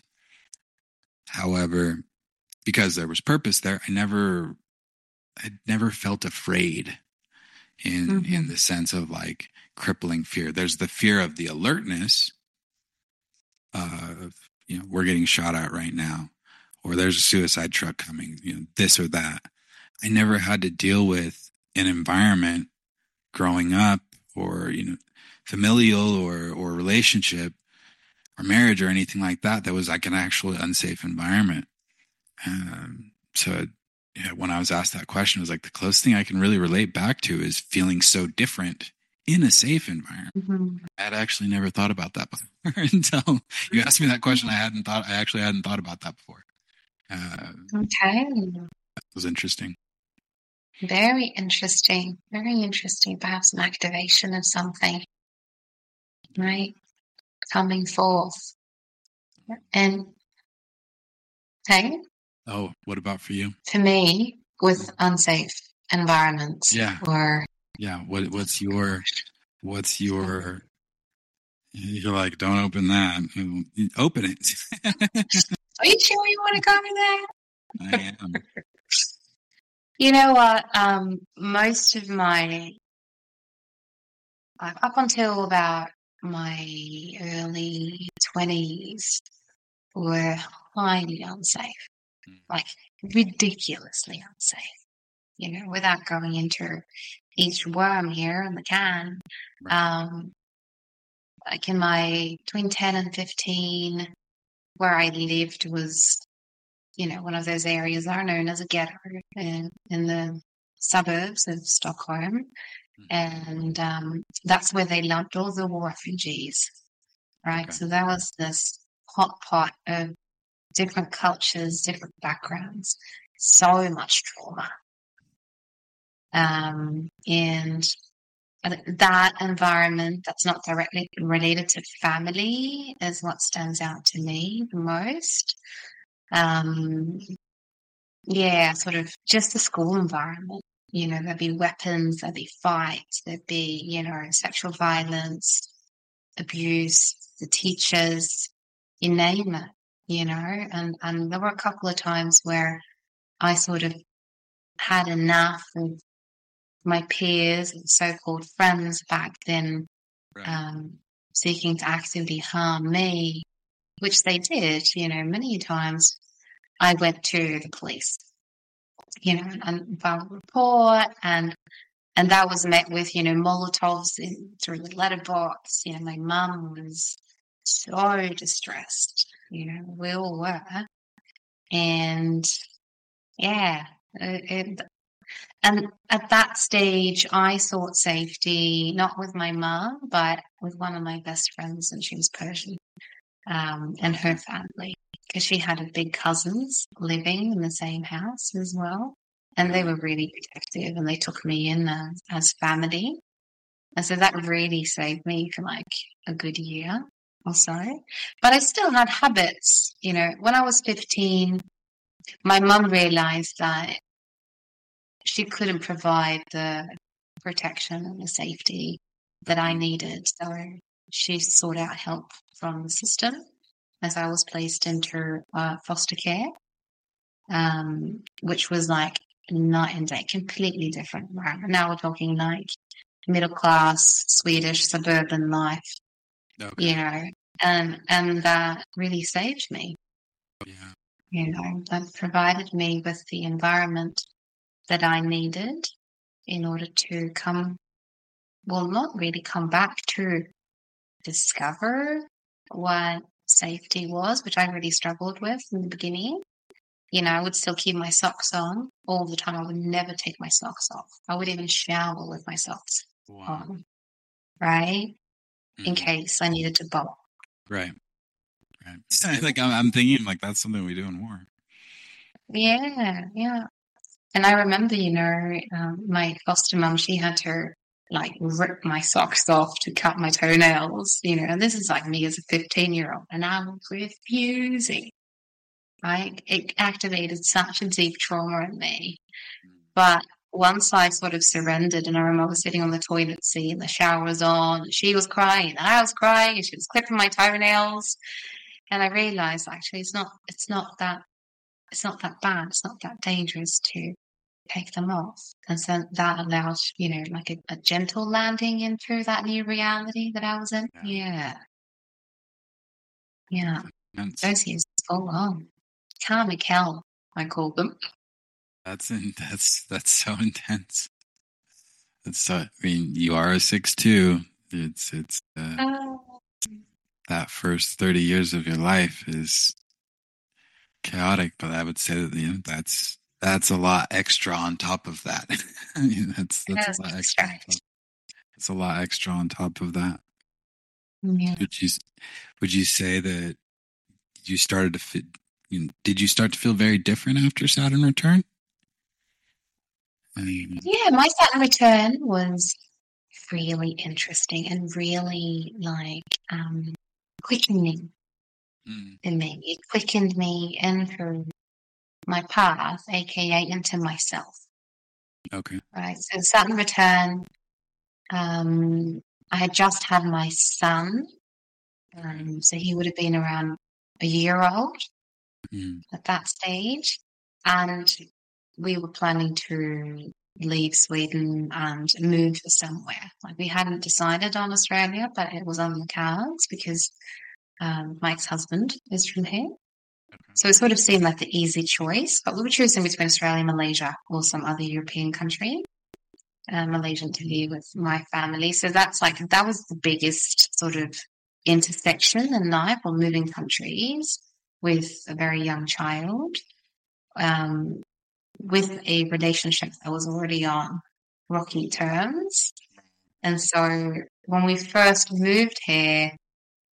However, because there was purpose there, I never, I never felt afraid in, mm-hmm. in the sense of like crippling fear. There's the fear of the alertness of, you know, we're getting shot at right now, or there's a suicide truck coming, you know, this or that. I never had to deal with an environment growing up or, you know, familial or, or relationship or marriage or anything like that. That was like an actually unsafe environment. Um, so yeah, when I was asked that question, it was like the closest thing I can really relate back to is feeling so different in a safe environment. Mm-hmm. I had actually never thought about that before until you asked me that question. I hadn't thought, I actually hadn't thought about that before. Uh, okay. That was interesting. Very interesting. Very interesting. Perhaps an activation of something, right? Coming forth. And hey, oh, what about for you? For me, with unsafe environments, yeah, or yeah, what what's your what's your? You're like, don't open that. Open it. Are you sure you want to cover that? I am. You know what? Um, most of my up until about my early twenties were highly unsafe. Like ridiculously unsafe, you know, without going into each worm here in the can. Right. Um, like in my between ten and fifteen, where I lived was, you know, one of those areas that are known as a ghetto in, in the suburbs of Stockholm. Mm-hmm. And um, that's where they lumped all the war refugees, right? Okay. So there was this hot pot of different cultures, different backgrounds. so much trauma. Um, and that environment that's not directly related to family is what stands out to me the most. Um, yeah, sort of just the school environment. You know, there'd be weapons, there'd be fights, there'd be, you know, sexual violence, abuse, the teachers, you name it, you know. And, and there were a couple of times where I sort of had enough of my peers and so-called friends back then, Right. um, seeking to actively harm me, which they did, you know, many times. I went to the police, you know, and filed a report, and and that was met with, you know, Molotovs in, through the letterbox. You know, my mum was so distressed. You know, we all were, and yeah, it, it, and at that stage, I sought safety not with my mum, but with one of my best friends, and she was Persian, um, and her family, because she had a big cousins living in the same house as well. And they were really protective, and they took me in as, as family. And so that really saved me for like a good year or so. But I still had habits. You know, when I was fifteen, my mum realized that she couldn't provide the protection and the safety that I needed. So she sought out help from the system as I was placed into uh, foster care, um, which was like night and day, completely different. Right? Now we're talking like middle class Swedish suburban life, Okay. you know, and and that really saved me. Yeah. You know, that provided me with the environment that I needed in order to come, well, not really come back to discover what safety was, which I really struggled with in the beginning. You know, I would still keep my socks on all the time. I would never take my socks off. I would even shower with my socks Wow. on, right? Mhm. In case I needed to bolt. Right. Right. Like I'm, I'm thinking like that's something we do in war. Yeah, yeah. And I remember, you know, um, my foster mum, she had to like rip my socks off to cut my toenails, you know, and this is like me as a fifteen year old, and I was refusing. Right? It activated such a deep trauma in me. But once I sort of surrendered, and I remember I was sitting on the toilet seat and the shower was on, and she was crying, and I was crying, and she was clipping my toenails. And I realized actually it's not it's not that it's not that bad, it's not that dangerous to take them off. And so that allowed, you know, like a, a gentle landing into that new reality that I was in. Yeah. Yeah. Yeah. Those years full on. Karmic hell, I call them. That's in, that's that's so intense. It's so. I mean, you are a six two. It's it's uh, Oh. that first thirty years of your life is chaotic, but I would say that you know that's that's a lot extra on top of that. I mean, that's that's Yes, a lot that's extra. On right. top. That's a lot extra on top of that. Yeah. Would you would you say that you started to fit? You know, did you start to feel very different after Saturn return? I mean, Yeah, my Saturn return was really interesting and really like um quickening mm, in me. It quickened me into my path, aka into myself. okay. Right. So Saturn return, um, I had just had my son. Um, so he would have been around a year old Mm, at that stage. And we were planning to leave Sweden and move somewhere. Like we hadn't decided on Australia, but it was on the cards because um, my ex-husband is from here. okay. So it sort of seemed like the easy choice, but we were choosing between Australia, Malaysia, or some other European country. Uh, Malaysian to be with my family. So that's like, that was the biggest sort of intersection in life, or moving countries with a very young child, um, with a relationship that was already on rocky terms. And so when we first moved here,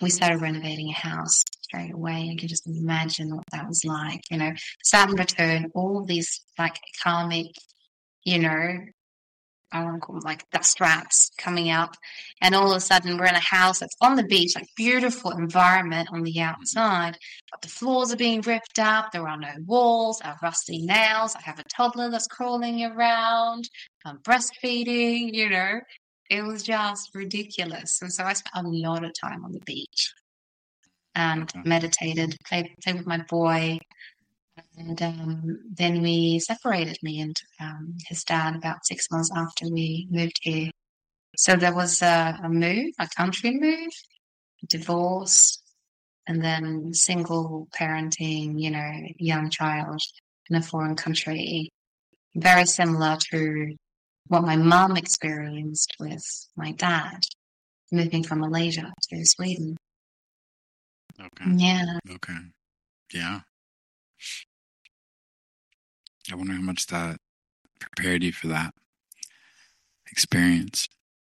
we started renovating a house straight away. I can just imagine what that was like. You know, Saturn return, all these like karmic, you know, I want to call them like dust straps coming up, and all of a sudden we're in a house that's on the beach, like beautiful environment on the outside, but the floors are being ripped up. There are no walls. I have rusty nails. I have a toddler that's crawling around. I'm breastfeeding. You know, it was just ridiculous. And so I spent a lot of time on the beach and Okay. meditated, played, played with my boy. And um, then we separated, me and um, his dad, about six months after we moved here. So there was a, a move, a country move, divorce, and then single parenting, you know, young child in a foreign country. Very similar to what my mum experienced with my dad moving from Malaysia to Sweden. Okay. Yeah. Okay. Yeah. I wonder how much that prepared you for that experience.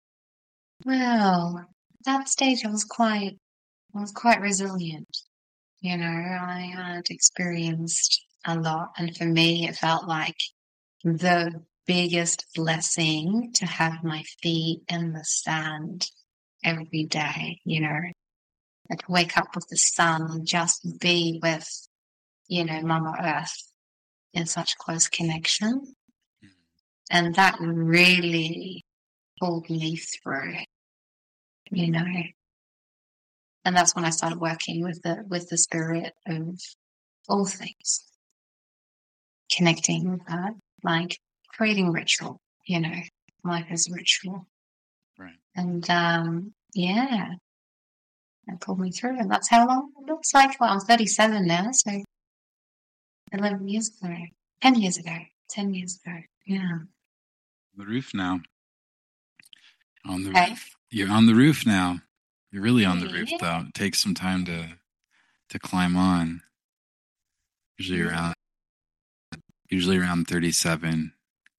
Well, at that stage I was quite I was quite resilient. You know, I had experienced a lot, and for me, it felt like the biggest blessing to have my feet in the sand every day. You know, like wake up with the sun and just be with, you know, Mama Earth in such close connection, and that really pulled me through. You know. And that's when I started working with the with the spirit of all things, connecting with that, like creating ritual, you know, life is ritual. Right. And um, yeah, that pulled me through. And that's how long it looks like. Well, I'm thirty-seven now, so eleven years ago, ten years ago, ten years ago. Yeah. The roof now. On the Okay. roof. You're on the roof now. You're really on the roof, Yeah. though. It takes some time to to climb on. Usually Yeah. around usually around thirty-seven,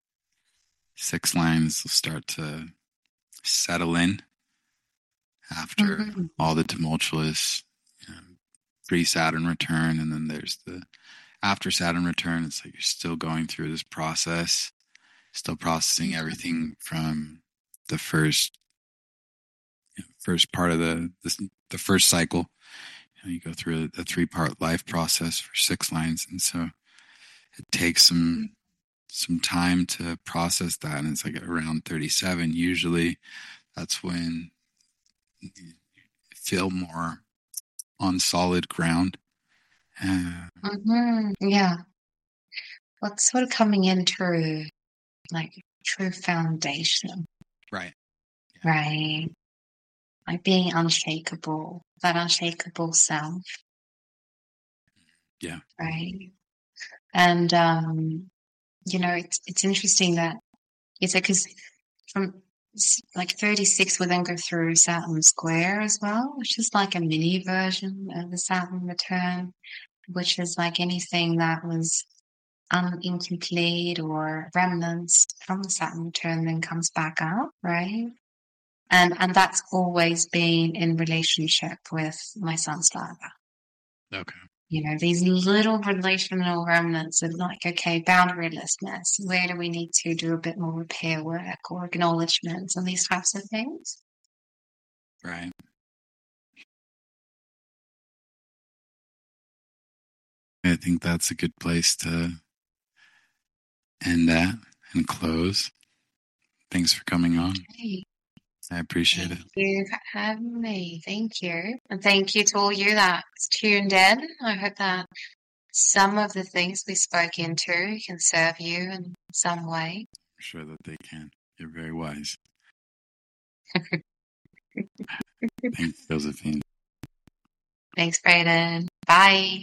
six lines will start to settle in after Mm-hmm. all the tumultuous you know, pre-Saturn return, and then there's the after Saturn return. It's like you're still going through this process, still processing everything from the first you know, first part of the the, the first cycle. You know, you go through a, a three-part life process for six lines, and so it takes some some time to process that. And it's like around thirty-seven. Usually, that's when you feel more on solid ground. Uh, Mm-hmm. Yeah. What's sort of coming into like true foundation, right. right? Like being unshakable, that unshakable self, Yeah. right? And um, you know, it's it's interesting that it's like because from s- like thirty-six, we then go through Saturn Square as well, which is like a mini version of the Saturn return, which is like anything that was un- incomplete or remnants from the Saturn return then comes back up, right? And and that's always been in relationship with my son's father. Okay. You know, these little relational remnants of like, okay, boundarylessness. Where do we need to do a bit more repair work or acknowledgements and these types of things? Right. I think that's a good place to end that and close. Thanks for coming on. Okay. I appreciate Thank it. you for having me. Thank you. And thank you to all you that tuned in. I hope that some of the things we spoke into can serve you in some way. I'm sure that they can. You're very wise. Thanks, Josephine. Thanks, Brayden. Bye.